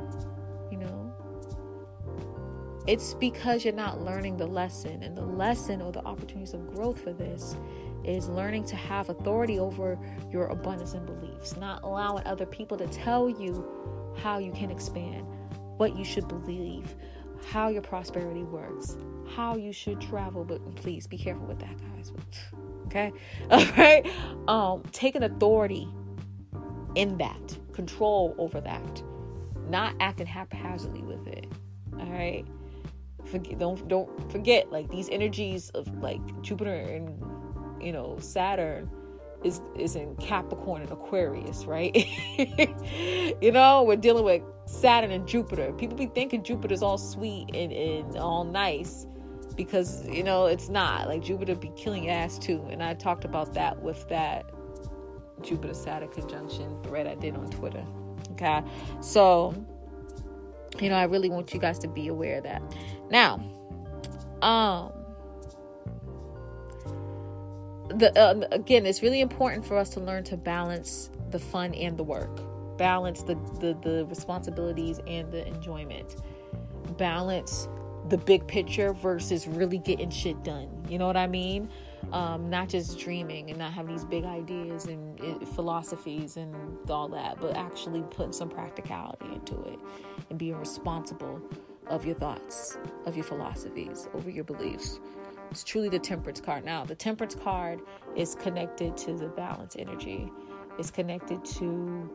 it's because you're not learning the lesson. And the lesson, or the opportunities of growth for this, is learning to have authority over your abundance and beliefs, not allowing other people to tell you how you can expand, what you should believe, how your prosperity works, how you should travel. But please be careful with that, guys. Okay? All right? Taking authority in that, control over that, not acting haphazardly with it. All right? Don't forget, like, these energies of like Jupiter and Saturn is in Capricorn and Aquarius, right? We're dealing with Saturn and Jupiter. People be thinking Jupiter's all sweet and all nice, because it's not. Like, Jupiter be killing your ass too, and I talked about that with that Jupiter Saturn conjunction thread I did on Twitter. Okay, so I really want you guys to be aware of that. Now, again, it's really important for us to learn to balance the fun and the work, balance the responsibilities and the enjoyment, balance the big picture versus really getting shit done. You know what I mean? Not just dreaming and not having these big ideas and philosophies and all that, but actually putting some practicality into it and being responsible of your thoughts, of your philosophies, over your beliefs. It's truly the Temperance card. Now, the Temperance card is connected to the balance energy. It's connected to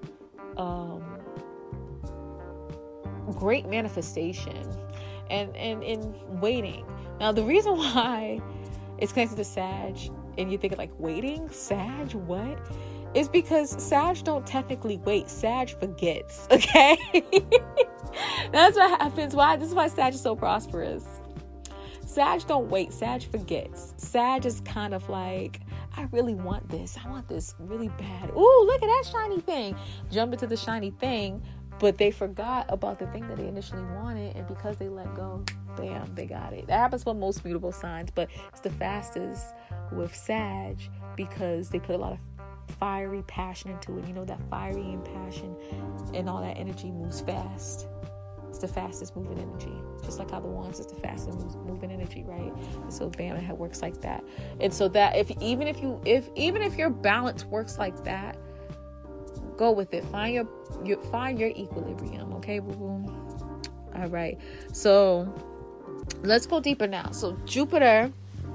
great manifestation and waiting. Now, the reason why it's connected to Sag, and you're thinking like, waiting? Sag? What? It's because Sag don't technically wait. Sag forgets, okay? That's what happens. This is why Sag is so prosperous. Sag don't wait. Sag forgets. Sag is kind of like, I really want this. I want this really bad. Ooh, look at that shiny thing. Jump into the shiny thing, but they forgot about the thing that they initially wanted, and because they let go, bam, they got it. That happens with most mutable signs, but it's the fastest with Sag because they put a lot of fiery passion into it. That fiery and passion and all that energy moves fast. It's the fastest moving energy, just like how the wands is the fastest moving energy, right? And so bam, it works like that. And so that even if your balance works like that, go with it. Find your equilibrium, okay, boo boo. All right. So let's go deeper now. So Jupiter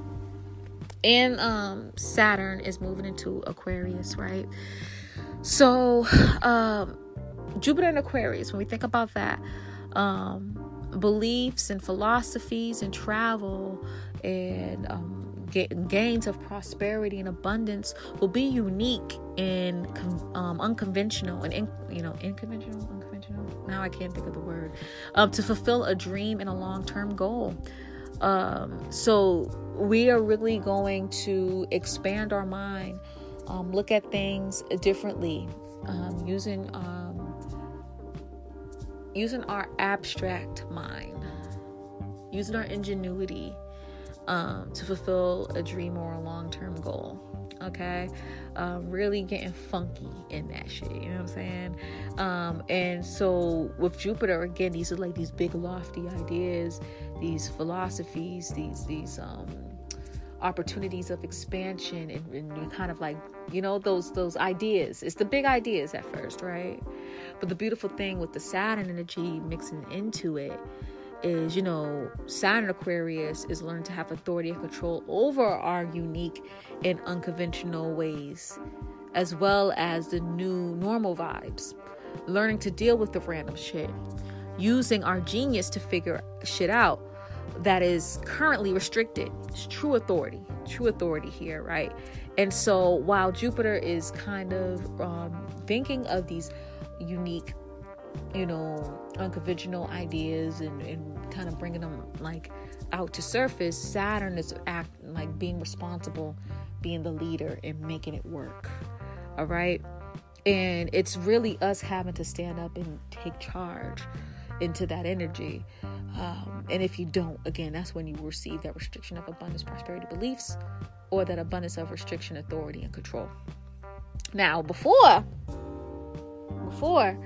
and Saturn is moving into Aquarius, right? So Jupiter and Aquarius, when we think about that, beliefs and philosophies and travel and gains of prosperity and abundance will be unique and unconventional and unconventional. Now I can't think of the word. To fulfill a dream and a long-term goal. So we are really going to expand our mind, look at things differently, using our abstract mind, using our ingenuity to fulfill a dream or a long-term goal. Okay, really getting funky in that shit. You know what I'm saying? And so with Jupiter, again, these are like these big lofty ideas, these philosophies, these opportunities of expansion, and you're kind of like, those ideas. It's the big ideas at first, right? But the beautiful thing with the Saturn energy mixing into it is, Saturn Aquarius is learning to have authority and control over our unique and unconventional ways, as well as the new normal vibes, learning to deal with the random shit, using our genius to figure shit out that is currently restricted. It's true authority here, right? And so while Jupiter is kind of thinking of these unique, unconventional ideas and kind of bringing them like out to surface, Saturn is being responsible, being the leader and making it work. All right. And it's really us having to stand up and take charge into that energy. And if you don't, again, that's when you receive that restriction of abundance, prosperity, beliefs, or that abundance of restriction, authority, and control. Now, before, let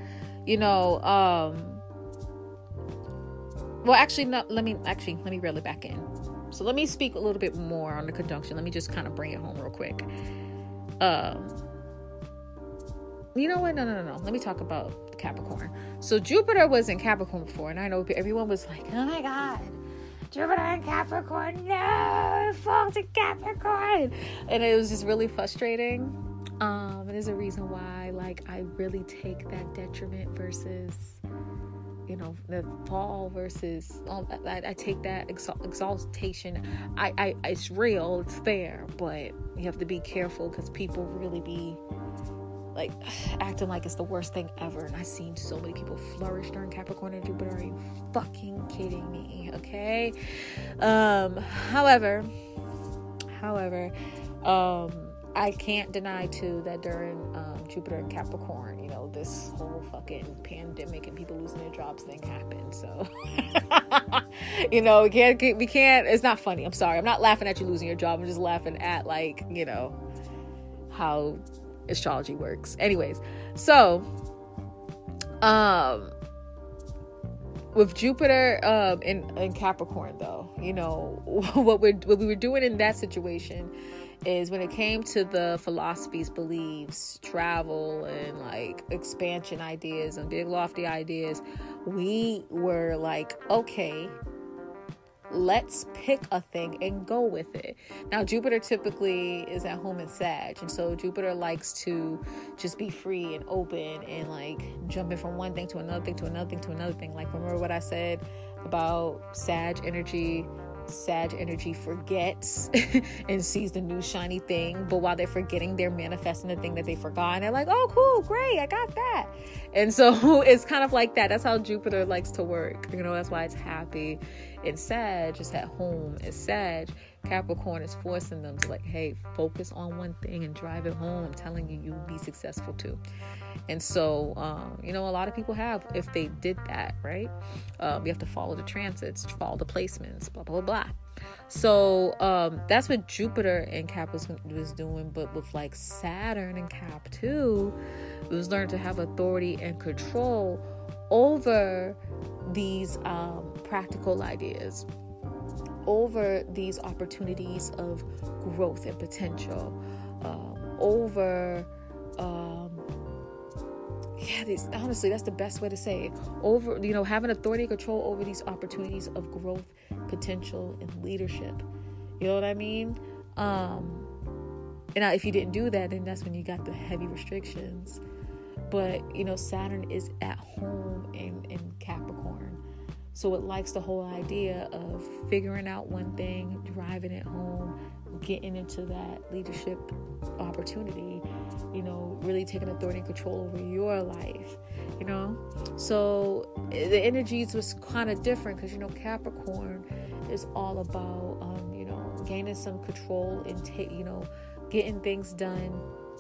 me reel it back in. So let me speak a little bit more on the conjunction. Let me just kind of bring it home real quick. You know what? No. Let me talk about Capricorn. So Jupiter was in Capricorn before, and I know everyone was like, oh my God, Jupiter in Capricorn, no, it falls in Capricorn. And it was just really frustrating. And there's a reason why, I really take that detriment versus, the fall versus, I take that exaltation. It's real, it's there, but you have to be careful because people really be acting like it's the worst thing ever. And I've seen so many people flourish during Capricorn and Jupiter. Are you fucking kidding me? Okay. However, I can't deny too that during Jupiter and Capricorn, this whole fucking pandemic and people losing their jobs thing happened. So, we can't, it's not funny. I'm sorry. I'm not laughing at you losing your job. I'm just laughing at how astrology works. Anyways, so, with Jupiter in Capricorn though, what we were doing in that situation is when it came to the philosophies, beliefs, travel, and expansion ideas and big lofty ideas, we were like, okay, let's pick a thing and go with it. Now, Jupiter typically is at home in Sag, and so Jupiter likes to just be free and open and jumping from one thing to another thing to another thing to another thing. Remember what I said about Sag energy? Sag energy forgets and sees the new shiny thing, but while they're forgetting, they're manifesting the thing that they forgot, and they're like, oh cool, great, I got that. And so it's kind of like that. That's how Jupiter likes to work. That's why it's happy in Sag. It's at home. It's Sag. Capricorn is forcing them to hey, focus on one thing and drive it home. I'm telling you, you'll be successful too. And so, a lot of people have, if they did that, right? We have to follow the transits, follow the placements, blah, blah, blah. So, that's what Jupiter in Cap was doing. But with Saturn in Cap too, it was learning to have authority and control over these practical ideas, over these opportunities of growth and potential, over honestly, that's the best way to say it. Over, having authority and control over these opportunities of growth, potential, and leadership. You know what I mean? And now, if you didn't do that, then that's when you got the heavy restrictions. But, Saturn is at home in Capricorn. So it likes the whole idea of figuring out one thing, driving it home, getting into that leadership opportunity, really taking authority and control over your life, So the energies was kind of different because, Capricorn is all about, gaining some control and, getting things done,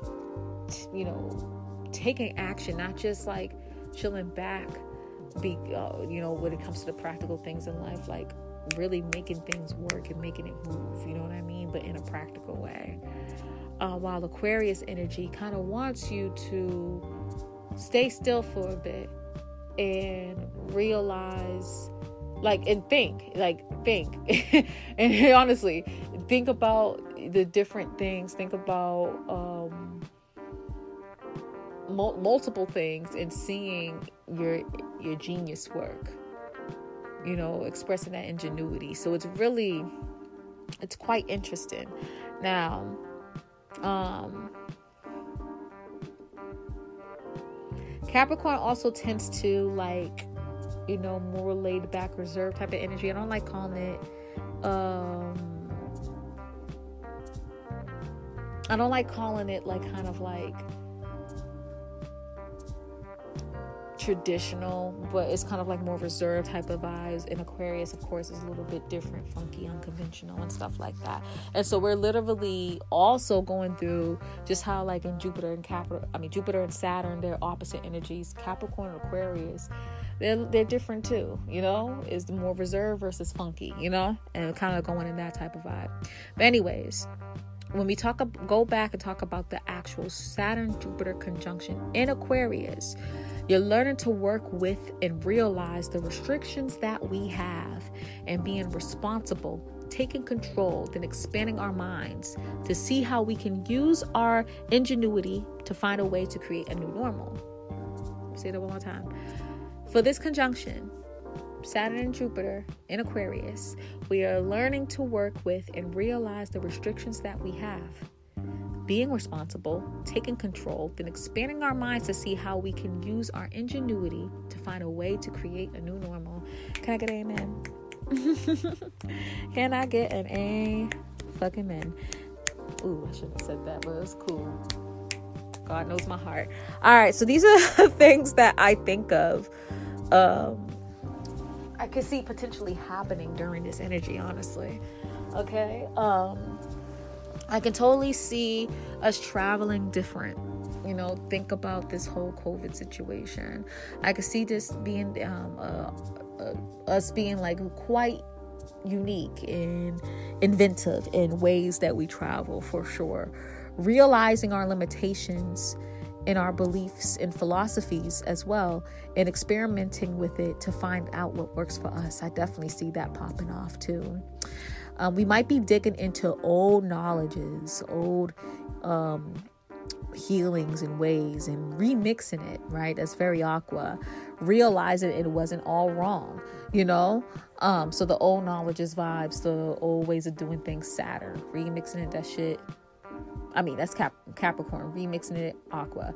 taking action, not just chilling back, when it comes to the practical things in life, really making things work and making it move, you know what I mean? But in a practical way. While Aquarius energy kind of wants you to stay still for a bit and realize, and think, and honestly, think about the different things, think about, multiple things and seeing your genius work, expressing that ingenuity. So it's quite interesting. Now, Capricorn also tends to more laid back, reserved type of energy. I don't like calling it, traditional, but it's kind of more reserved type of vibes. And Aquarius, of course, is a little bit different, funky, unconventional, and stuff like that. And so we're literally also going through just how in Jupiter and Saturn, they're opposite energies. Capricorn and Aquarius, they're different too, is the more reserved versus funky, and kind of going in that type of vibe. But anyways, when we go back and talk about the actual Saturn-Jupiter conjunction in Aquarius, you're learning to work with and realize the restrictions that we have and being responsible, taking control, then expanding our minds to see how we can use our ingenuity to find a way to create a new normal. Say that one more time. For this conjunction, Saturn and Jupiter in Aquarius, we are learning to work with and realize the restrictions that we have. Being responsible, taking control, then expanding our minds to see how we can use our ingenuity to find a way to create a new normal. Can I get an amen? Can I get an A fucking man? Ooh, I shouldn't have said that, but it's cool. God knows my heart. All right, so these are the things that I think of. I could see potentially happening during this energy, honestly. Okay. I can totally see us traveling different. Think about this whole COVID situation. I could see this being us being like quite unique and inventive in ways that we travel, for sure. Realizing our limitations in our beliefs and philosophies as well, and experimenting with it to find out what works for us. I definitely see that popping off too. We might be digging into old knowledges, old healings and ways, and remixing it, right? That's very Aqua. Realizing it wasn't all wrong, so the old knowledges vibes, the old ways of doing things, Saturn. Remixing it, that shit. I mean, that's Capricorn. Remixing it, Aqua.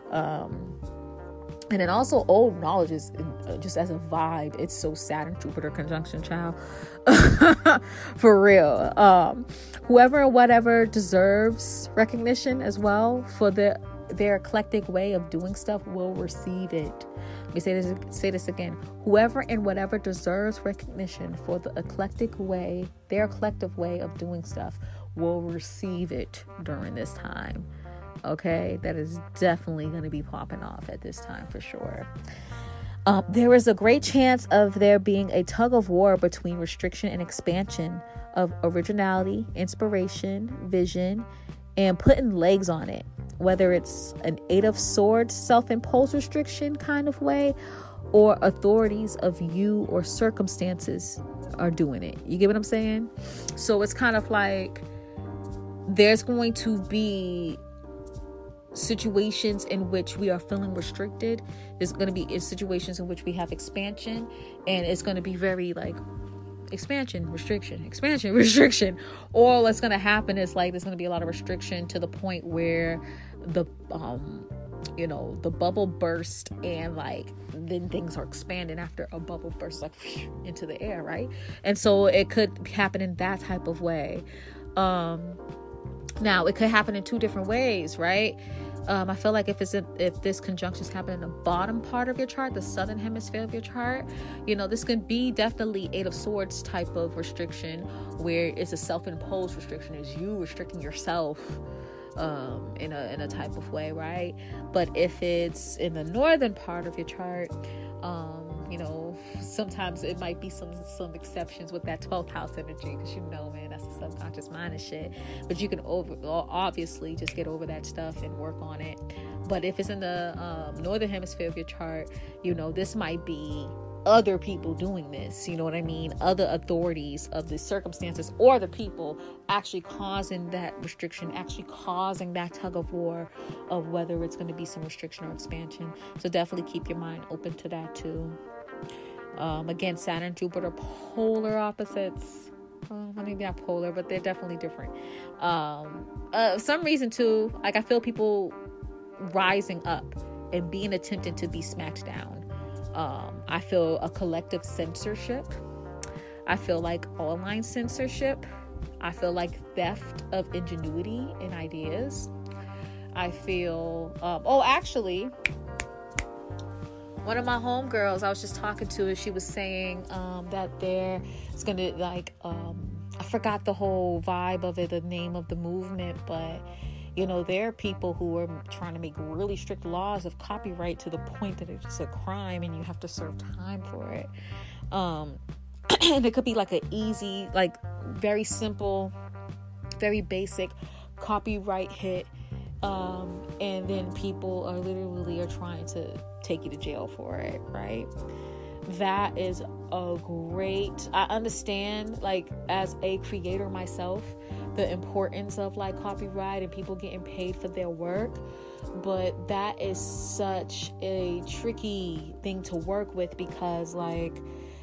And then also old knowledge is just as a vibe. It's so Saturn, Jupiter conjunction, child. For real. Whoever or whatever deserves recognition as well for their eclectic way of doing stuff will receive it. Let me say this again. Whoever and whatever deserves recognition for the eclectic way, their collective way of doing stuff, will receive it during this time. Okay, that is definitely going to be popping off at this time for sure. There is a great chance of there being a tug of war between restriction and expansion of originality, inspiration, vision, and putting legs on it. Whether it's an Eight of Swords self-imposed restriction kind of way, or authorities of you or circumstances are doing it. You get what I'm saying? So it's kind of like there's going to be situations in which we are feeling restricted. There's going to be situations in which we have expansion, and it's going to be very like expansion, restriction, or what's going to happen is like there's going to be a lot of restriction to the point where the bubble burst, and like then things are expanding after a bubble burst, like into the air, right? And so it could happen in that type of way. Now it could happen in two different ways, right? I feel like if this conjunction is happening in the bottom part of your chart, the southern hemisphere of your chart, this can be definitely Eight of Swords type of restriction, where it's a self-imposed restriction, is you restricting yourself in a type of way, right? But if it's in the northern part of your chart, sometimes it might be some exceptions with that 12th house energy, because man, that's the subconscious mind and shit. But you can obviously just get over that stuff and work on it. But if it's in the northern hemisphere of your chart, this might be other people doing this, you know what I mean? Other authorities of the circumstances or the people actually causing that restriction, actually causing that tug of war of whether it's going to be some restriction or expansion. So definitely keep your mind open to that too. Again, Saturn, Jupiter, polar opposites. Maybe not polar, but they're definitely different. Some reason too, like I feel people rising up and being attempted to be smacked down. I feel a collective censorship. I feel like online censorship. I feel like theft of ingenuity and ideas. I feel, actually, one of my homegirls I was just talking to, she was saying that it's going to I forgot the whole vibe of it, the name of the movement, but there are people who are trying to make really strict laws of copyright to the point that it's a crime and you have to serve time for it. And it could be like an easy, like very simple, very basic copyright hit. And then people are literally trying to take you to jail for it, right? That is I understand, like, as a creator myself, the importance of like copyright and people getting paid for their work, but that is such a tricky thing to work with, because like,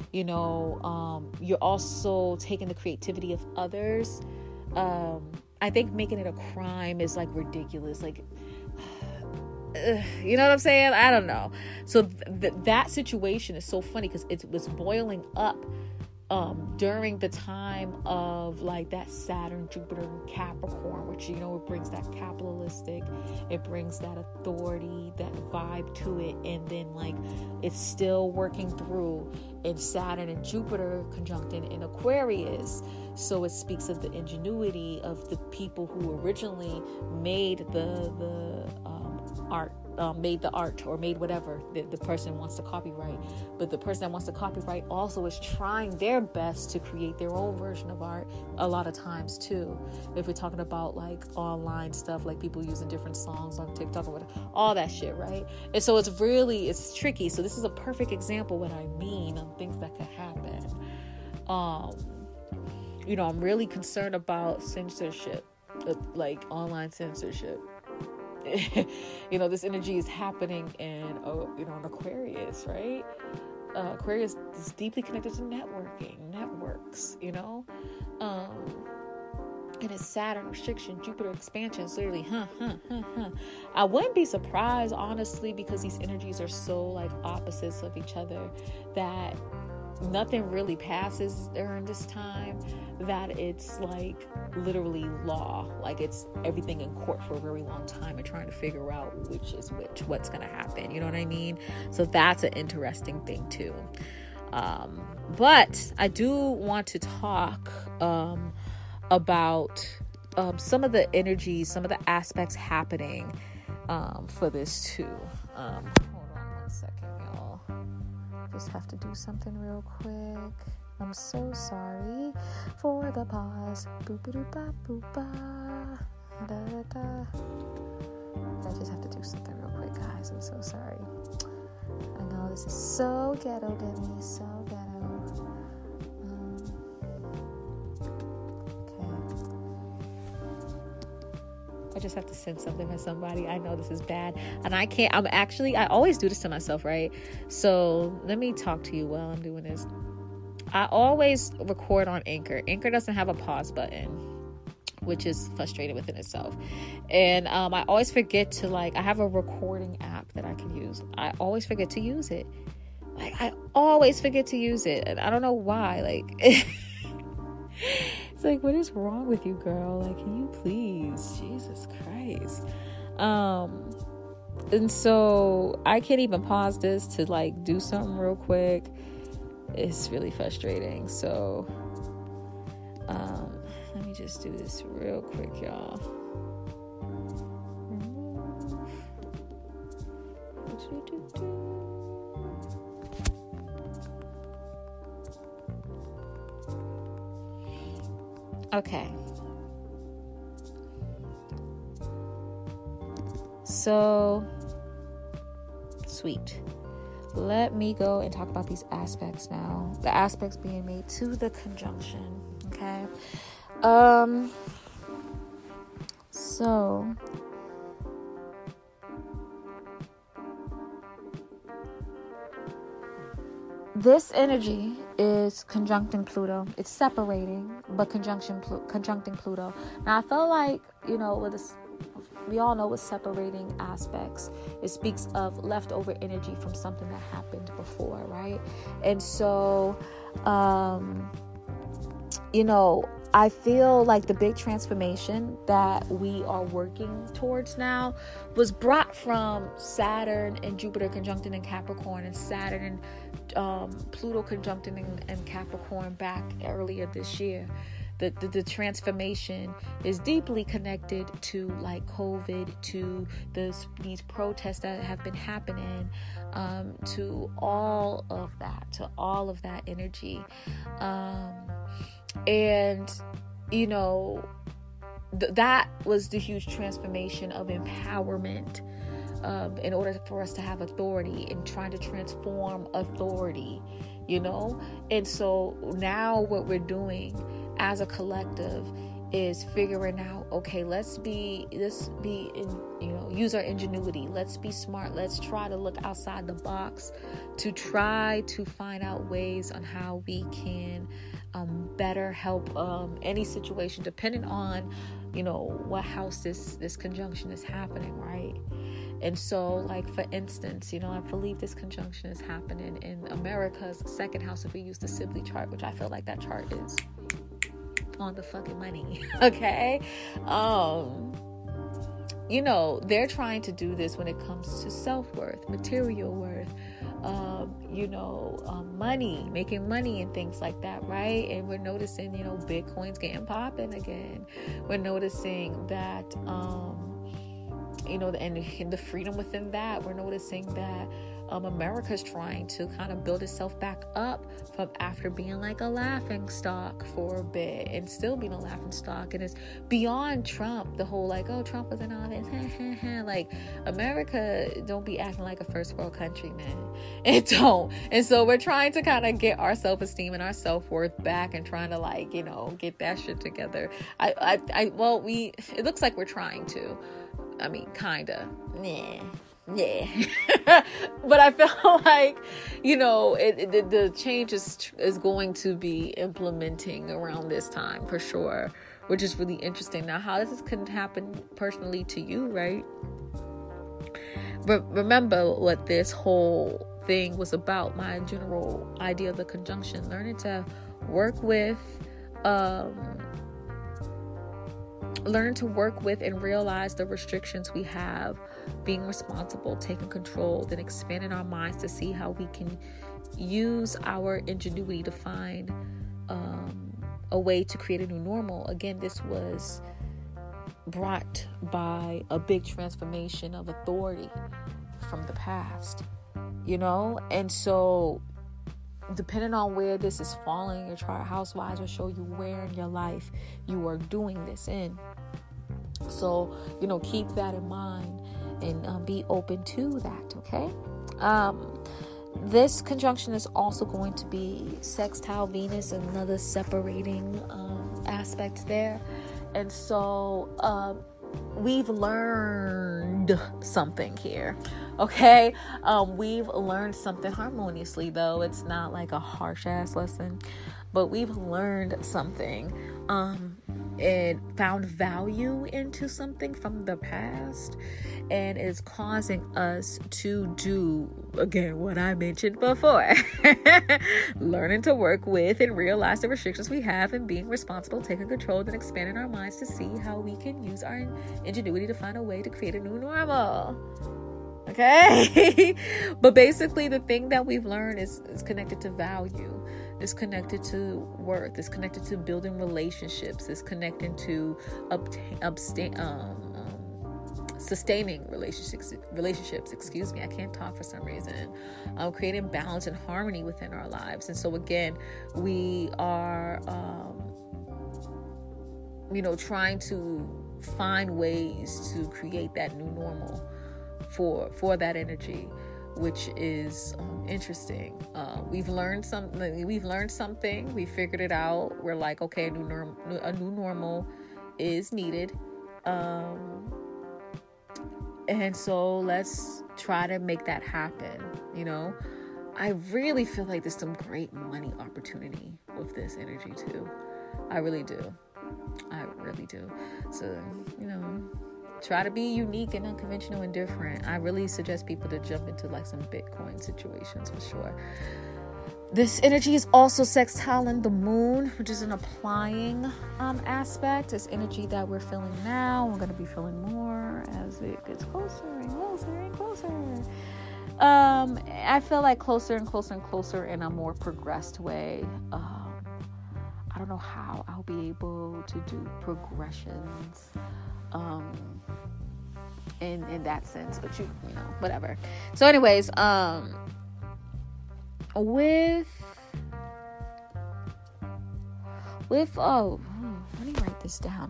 you're also taking the creativity of others. I think making it a crime is like ridiculous, like, you know what I'm saying? I don't know. So that situation is so funny because it was boiling up during the time of like that Saturn, Jupiter, Capricorn, which, you know, it brings that capitalistic, it brings that authority, that vibe to it. And then like it's still working through in Saturn and Jupiter conjuncting in Aquarius. So it speaks of the ingenuity of the people who originally made the art. Made the art or made whatever the person wants to copyright, but the person that wants to copyright also is trying their best to create their own version of art a lot of times too, if we're talking about like online stuff, like people using different songs on TikTok or whatever, all that shit, right? And so it's tricky. So this is a perfect example what I mean of things that could happen. You know, I'm really concerned about censorship, like online censorship. You know, this energy is happening in, you know, in Aquarius, right? Aquarius is deeply connected to networks, you know? And it's Saturn restriction, Jupiter expansion. It's literally, I wouldn't be surprised, honestly, because these energies are so like opposites of each other that nothing really passes during this time, that it's like literally law, like it's everything in court for a very long time and trying to figure out which is which, what's going to happen, you know what I mean? So that's an interesting thing too. But I do want to talk about some of the energies, some of the aspects happening for this too. Hold on 1 second, y'all. Just have to do something real quick. I'm so sorry for the pause. Boop-a-doop-ba-boop-ba. Da-da-da. I just have to do something real quick, guys. I'm so sorry. I know this is so ghetto, Demi. So ghetto. Okay. I just have to send something to somebody. I know this is bad. And I always do this to myself, right? So let me talk to you while I'm doing this. I always record on Anchor. Anchor doesn't have a pause button, which is frustrating within itself. And I always forget to I have a recording app that I can use. I always forget to use it. I always forget to use it. And I don't know why. It's like, what is wrong with you, girl? Can you please? Jesus Christ. And so I can't even pause this to do something real quick. It's really frustrating. So let me just do this real quick, y'all. Okay. So sweet. Let me go and talk about these aspects now. The aspects being made to the conjunction. Okay. So this energy is conjuncting Pluto. It's separating, but conjuncting Pluto. Now I feel like, with this, we all know with separating aspects, it speaks of leftover energy from something that happened before, right? And so, I feel like the big transformation that we are working towards now was brought from Saturn and Jupiter conjuncting in Capricorn, and Saturn and Pluto conjuncting in Capricorn back earlier this year. The transformation is deeply connected to COVID, to these protests that have been happening, to all of that energy. And that was the huge transformation of empowerment, in order for us to have authority and trying to transform authority, and so now what we're doing as a collective is figuring out, okay, let's be use our ingenuity. Let's be smart. Let's try to look outside the box to try to find out ways on how we can better help any situation, depending on what house this conjunction is happening, right? And so, like, for instance, I believe this conjunction is happening in America's second house if we use the Sibley chart, which I feel like that chart is on the fucking money. Okay. They're trying to do this when it comes to self-worth, material worth, money, making money and things like that, right? And we're noticing, Bitcoin's getting popping again. We're noticing that, and the freedom within that. We're noticing that America's trying to kind of build itself back up from after being like a laughing stock for a bit and still being a laughing stock. And it's beyond Trump, the whole like, oh, Trump was in office. Like, America don't be acting like a first world country, man. It don't. And so we're trying to kind of get our self-esteem and our self-worth back and trying to like, get that shit together. It looks like we're trying to. I mean, kinda. Yeah. But I feel like, the change is going to be implementing around this time for sure, which is really interesting. Now, how this can happen personally to you, right? But remember what this whole thing was about, my general idea of the conjunction, learning to work with, and realize the restrictions we have, being responsible, taking control, then expanding our minds to see how we can use our ingenuity to find a way to create a new normal. Again, this was brought by a big transformation of authority from the past, and so depending on where this is falling in your chart, house-wise will show you where in your life you are doing this in. So, keep that in mind and be open to that, okay? This conjunction is also going to be sextile Venus, another separating aspect there. And so we've learned something here. Okay, we've learned something harmoniously, though it's not like a harsh ass lesson, but we've learned something and found value into something from the past, and is causing us to do, again, what I mentioned before. Learning to work with and realize the restrictions we have, and being responsible, taking control, and expanding our minds to see how we can use our ingenuity to find a way to create a new normal. Okay. But basically the thing that we've learned is connected to value, is connected to worth, is connected to building relationships, is connected to sustaining relationships, excuse me, I can't talk for some reason, creating balance and harmony within our lives. And so again, we are trying to find ways to create that new normal for that energy, which is interesting. We've learned something. We figured it out. We're like, okay, a new normal is needed, and so let's try to make that happen. I really feel like there's some great money opportunity with this energy too. I really do. So try to be unique and unconventional and different. I really suggest people to jump into like some Bitcoin situations for sure. This energy is also sextiling the moon, which is an applying aspect. It's energy that we're feeling now. We're going to be feeling more as it gets closer and closer and closer. I feel like closer and closer and closer in a more progressed way. I don't know how I'll be able to do progressions in that sense, but whatever. So anyways, with let me write this down.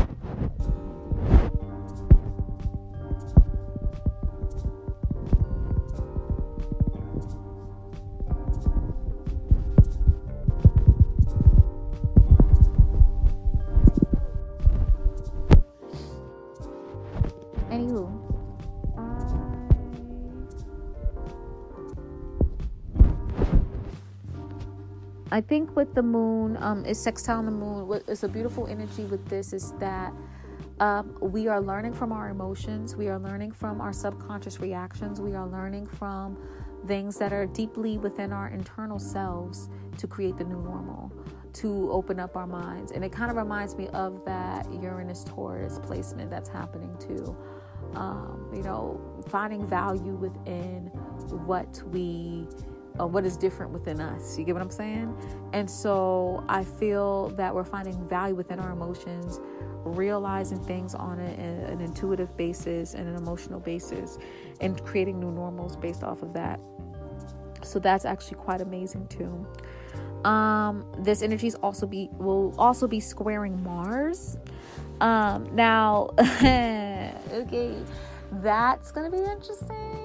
I think with the moon, is sextile on the moon. What is a beautiful energy with this is that We are learning from our emotions. We are learning from our subconscious reactions. We are learning from things that are deeply within our internal selves to create the new normal, to open up our minds. And it kind of reminds me of that Uranus-Taurus placement that's happening too. Finding value within what is different within us. You get what I'm saying? And so I feel that we're finding value within our emotions, realizing things on an intuitive basis and an emotional basis, and creating new normals based off of that. So that's actually quite amazing too. This energy will also be squaring Mars. Now, okay, that's gonna be interesting.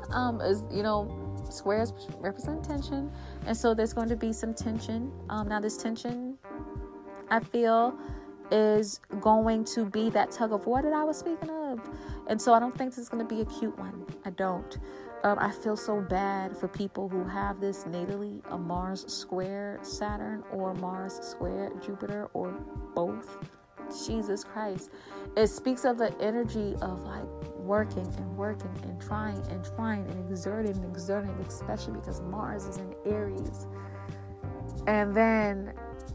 Squares represent tension, and so there's going to be some tension. Now this tension, I feel, is going to be that tug of war that I was speaking of, and so I don't think this is going to be a cute one. I don't. I feel so bad for people who have this natally, a Mars square Saturn or Mars square Jupiter or both. Jesus Christ. It speaks of the energy of like working and trying and exerting, especially because Mars is in Aries. And then,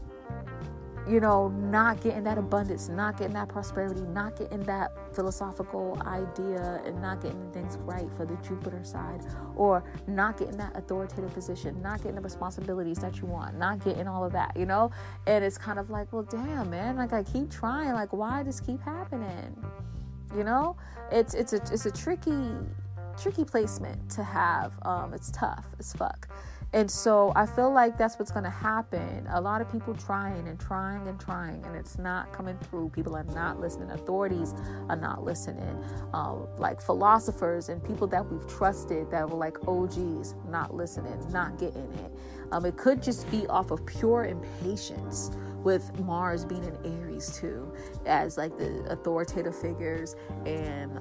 not getting that abundance, not getting that prosperity, not getting that philosophical idea, and not getting things right for the Jupiter side, or not getting that authoritative position, not getting the responsibilities that you want, not getting all of that, and it's kind of like, well, damn, man, like I keep trying, like why does this keep happening? It's a tricky placement to have. It's tough as fuck. And so I feel like that's what's going to happen. A lot of people trying, and it's not coming through. People are not listening. Authorities are not listening. Like philosophers and people that we've trusted that were like OGs, not listening, not getting it. It could just be off of pure impatience, with Mars being in Aries too, as like the authoritative figures and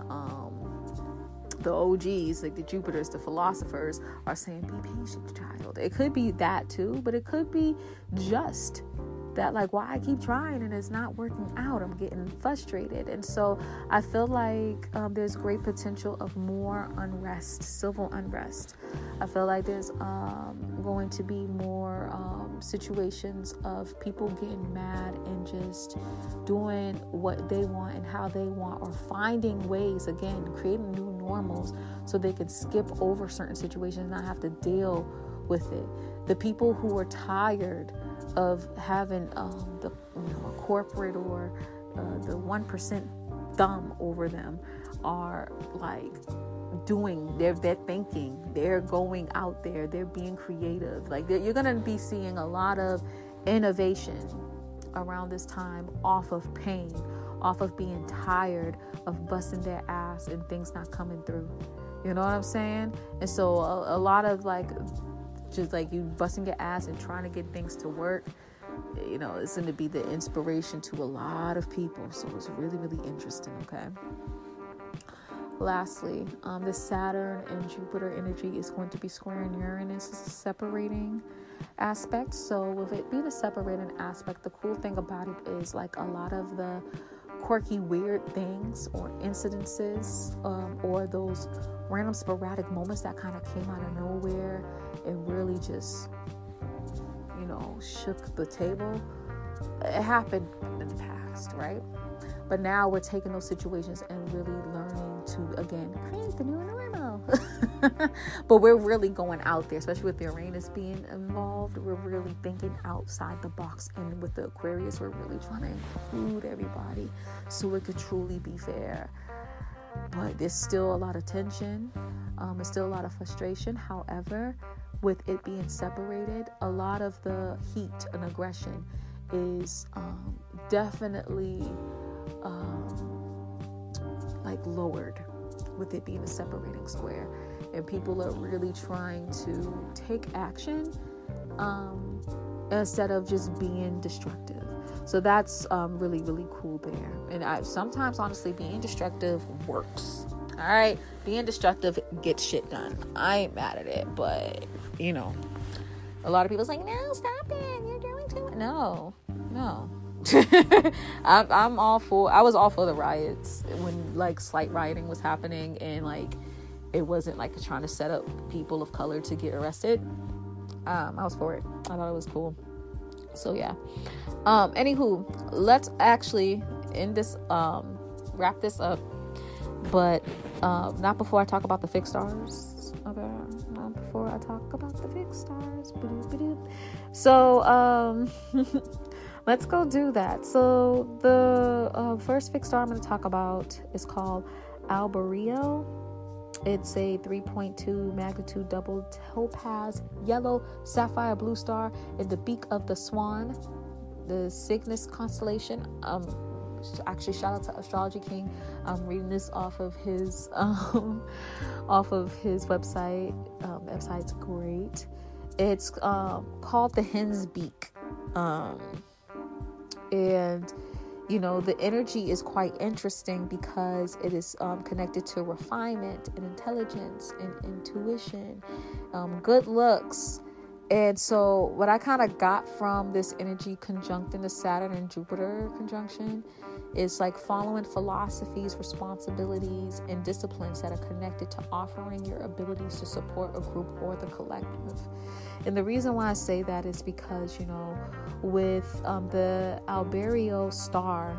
the OGs, like the Jupiters, the philosophers, are saying, be patient, child. It could be that too, but it could be just that, like, why I keep trying and it's not working out. I'm getting frustrated. And so I feel like there's great potential of more unrest, civil unrest. I feel like there's going to be more situations of people getting mad and just doing what they want and how they want, or finding ways, again, creating new normals so they can skip over certain situations and not have to deal with it. The people who are tired of having the corporate or the 1% thumb over them are like they're thinking, they're going out there, they're being creative. Like you're gonna be seeing a lot of innovation around this time, off of pain, off of being tired of busting their ass and things not coming through. You know what I'm saying? And so a lot of like, just like you busting your ass and trying to get things to work, it's going to be the inspiration to a lot of people. So it's really, really interesting. Okay. Lastly, the Saturn and Jupiter energy is going to be squaring Uranus. It's a separating aspect. So with it being a separating aspect, the cool thing about it is like a lot of the quirky, weird things or incidences, or those random sporadic moments that kind of came out of nowhere and really just, shook the table. It happened in the past, right? But now we're taking those situations and really learning to, again, create the new normal. But we're really going out there, especially with the Uranus being involved. We're really thinking outside the box. And with the Aquarius, we're really trying to include everybody so it could truly be fair. But there's still a lot of tension. There's still a lot of frustration. However, with it being separated, a lot of the heat and aggression is definitely like lowered with it being a separating square, and people are really trying to take action instead of just being destructive. So that's really, really cool there. And sometimes, honestly, being destructive works. All right, being destructive gets shit done. I ain't mad at it, but a lot of people's like, no, stop it, you're doing too much. No, I'm all for. I was all for the riots when like slight rioting was happening, and like it wasn't like trying to set up people of color to get arrested. I was for it. I thought it was cool. So yeah. Anywho, let's actually end this. Wrap this up, but not before I talk about the fixed stars. Okay, not before I talk about the fixed stars. So let's go do that. So the first fixed star I'm going to talk about is called Alberio. It's a 3.2 magnitude double topaz yellow sapphire blue star in the beak of the swan, the Cygnus constellation. Actually, shout out to Astrology King. I'm reading this off of his website. The website's great. It's called the hen's beak, and you know, the energy is quite interesting because it is connected to refinement and intelligence and intuition, good looks. And so what I kind of got from this energy conjuncting the Saturn and Jupiter conjunction is like following philosophies, responsibilities, and disciplines that are connected to offering your abilities to support a group or the collective. And the reason why I say that is because, you know, with the Alberio star,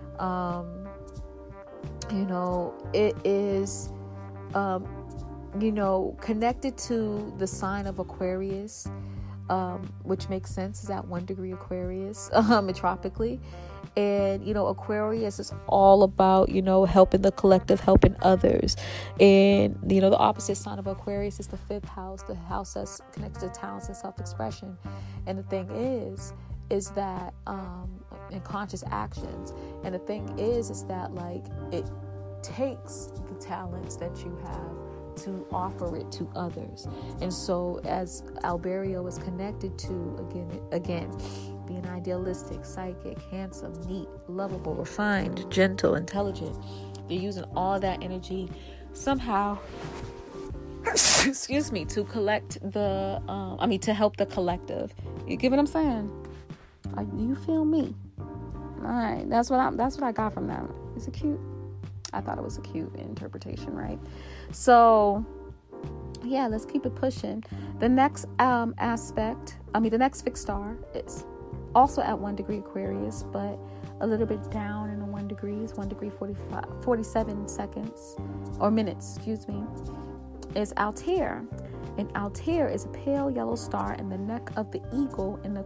you know, it is, you know, connected to the sign of Aquarius, which makes sense, is at 1 degree Aquarius, tropically. And, you know, Aquarius is all about, you know, helping the collective, helping others. And, you know, the opposite sign of Aquarius is the 5th house, the house that's connected to talents and self-expression. And the thing is that, in conscious actions. And the thing is that, like, it takes the talents that you have to offer it to others. And so as Alberio is connected to, again, being idealistic, psychic, handsome, neat, lovable, refined, gentle, intelligent, you're using all that energy somehow, excuse me, to collect the, to help the collective. You get what I'm saying? You feel me? All right, that's what I got from that. Is it cute? I thought it was a cute interpretation, right? So yeah, let's keep it pushing. The next the next fixed star is also at 1 degree Aquarius, but a little bit down in the 1 degree. It's 1 degree 47 seconds or minutes, excuse me. Is Altair. And Altair is a pale yellow star in the neck of the eagle in the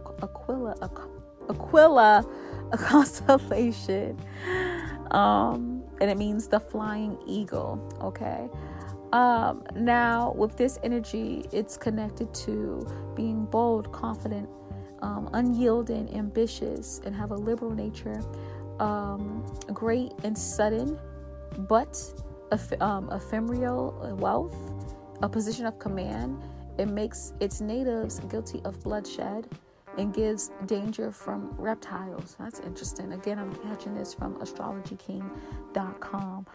Aquila constellation. And it means the flying eagle. Okay. Now with this energy, it's connected to being bold, confident, unyielding, ambitious, and have a liberal nature, great and sudden, but ephemeral wealth, a position of command. It makes its natives guilty of bloodshed and gives danger from reptiles. That's interesting. Again, I'm catching this from astrologyking.com.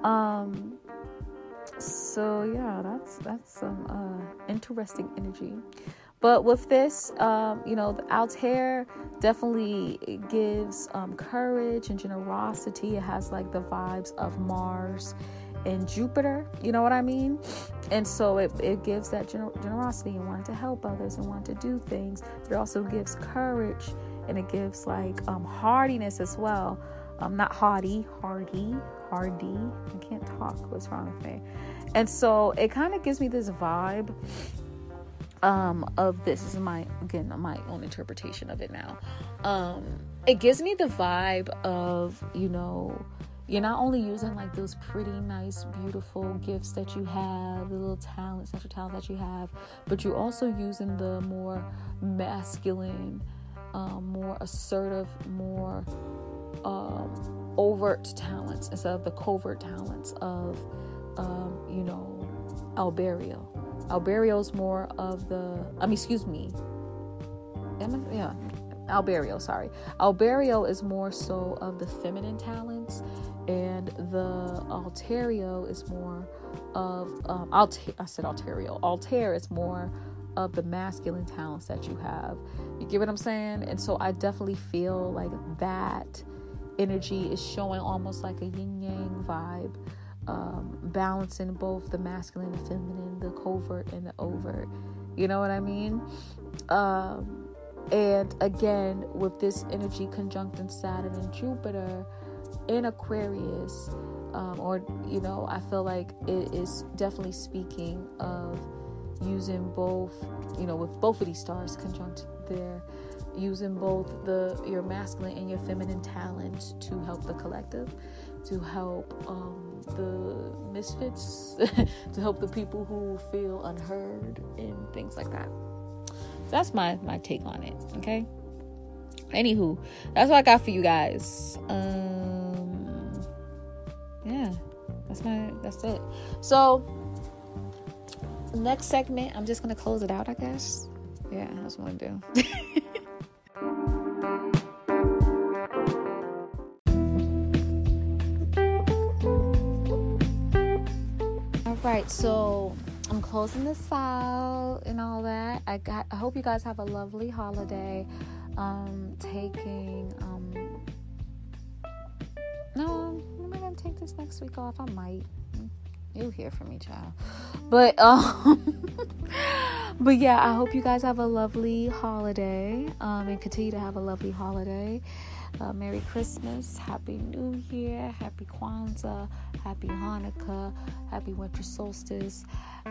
So yeah, that's some interesting energy. But with this, the Altair definitely gives courage and generosity. It has like the vibes of Mars and Jupiter, you know what I mean? And so it gives that generosity and wanting to help others and wanting to do things. But it also gives courage, and it gives like hardiness as well. Not hardy. I can't talk. What's wrong with me? And so it kind of gives me this vibe of this is my own interpretation of it now. It gives me the vibe of, you're not only using like those pretty nice beautiful gifts that you have, the little talents that you have, but you're also using the more masculine, more assertive, more overt talents instead of the covert talents of Alberio. Alberio's more of Alberio, sorry. Alberio is more so of the feminine talents, and the Altair is more of Altair is more of the masculine talents that you have. You get what I'm saying? And so I definitely feel like that energy is showing almost like a yin yang vibe, balancing both the masculine and feminine, the covert and the overt. You know what I mean? And again, with this energy conjuncting Saturn and Jupiter in Aquarius, I feel like it is definitely speaking of using both, with both of these stars conjunct there, using both your masculine and your feminine talents to help the collective, to help the misfits, to help the people who feel unheard and things like that. That's my take on it. Okay. Anywho, that's what I got for you guys. Yeah, that's it. So next segment, I'm just gonna close it out, I guess. Yeah, that's what I'm gonna do. All right, so I'm closing this out and all that. I hope you guys have a lovely holiday. No, am I gonna take this next week off? I might. You'll hear from me, child. But but yeah, I hope you guys have a lovely holiday. And continue to have a lovely holiday. Merry Christmas, Happy New Year, Happy Kwanzaa, Happy Hanukkah, Happy Winter Solstice,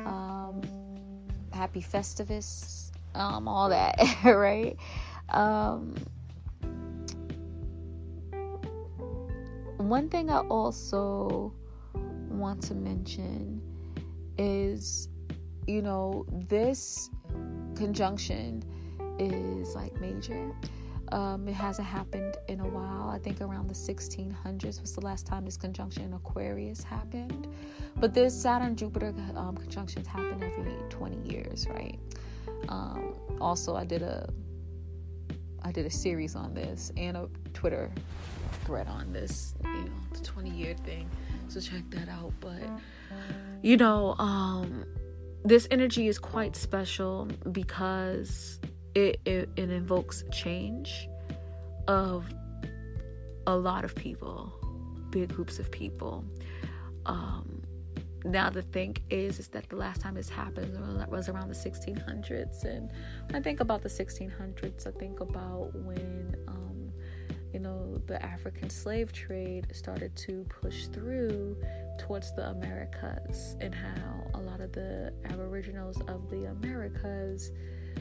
Happy Festivus, all that, right? One thing I also want to mention is, this conjunction is like major. It hasn't happened in a while. I think around the 1600s was the last time this conjunction in Aquarius happened. But this Saturn-Jupiter conjunctions happen every 20 years, right? Also, I did a series on this and a Twitter thread on this, the 20-year thing. So check that out. But, this energy is quite special because it invokes change of a lot of people, big groups of people. Now the thing is that the last time this happened was around the 1600s, and when I think about the 1600s, I think about when the African slave trade started to push through towards the Americas, and how a lot of the Aboriginals of the Americas,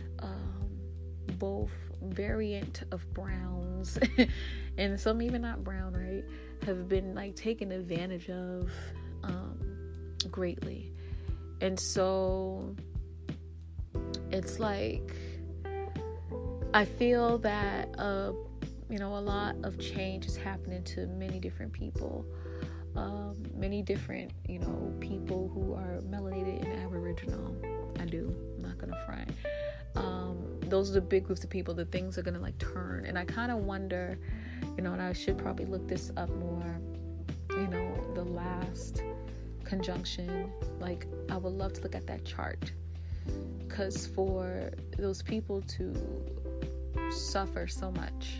both variant of browns and some even not brown, right, have been like taken advantage of greatly. And so it's like I feel that a lot of change is happening to many different people, many different people who are melanated and Aboriginal. I'm not gonna front. Those are the big groups of people that things are gonna turn. And I kind of wonder, and I should probably look this up more, the last conjunction, I would love to look at that chart, because for those people to suffer so much,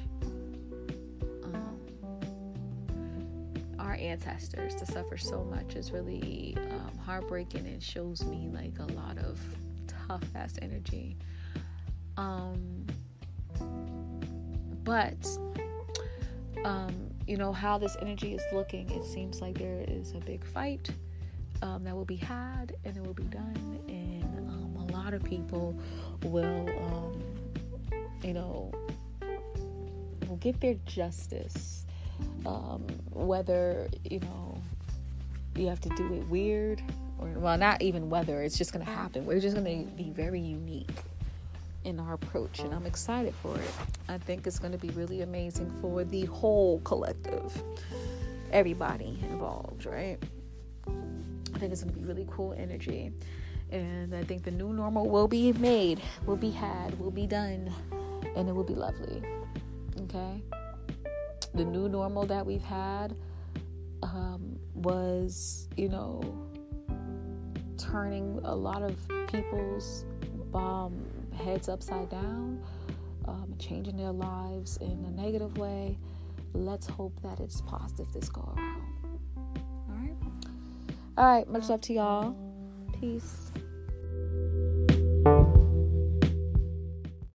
our ancestors to suffer so much is really heartbreaking, and shows me a lot of tough ass energy. But how this energy is looking, it seems like there is a big fight that will be had, and it will be done, and a lot of people will will get their justice, whether you have to do it weird, or not even whether, it's just going to happen. We're just going to be very unique in our approach, and I'm excited for it. I think it's going to be really amazing for the whole collective, everybody involved, right? I think it's going to be really cool energy, and I think the new normal will be made, will be had, will be done, and it will be lovely. Okay, the new normal that we've had was turning a lot of people's heads upside down, changing their lives in a negative way. Let's hope that it's positive this go around. All right. Much love to y'all. Peace.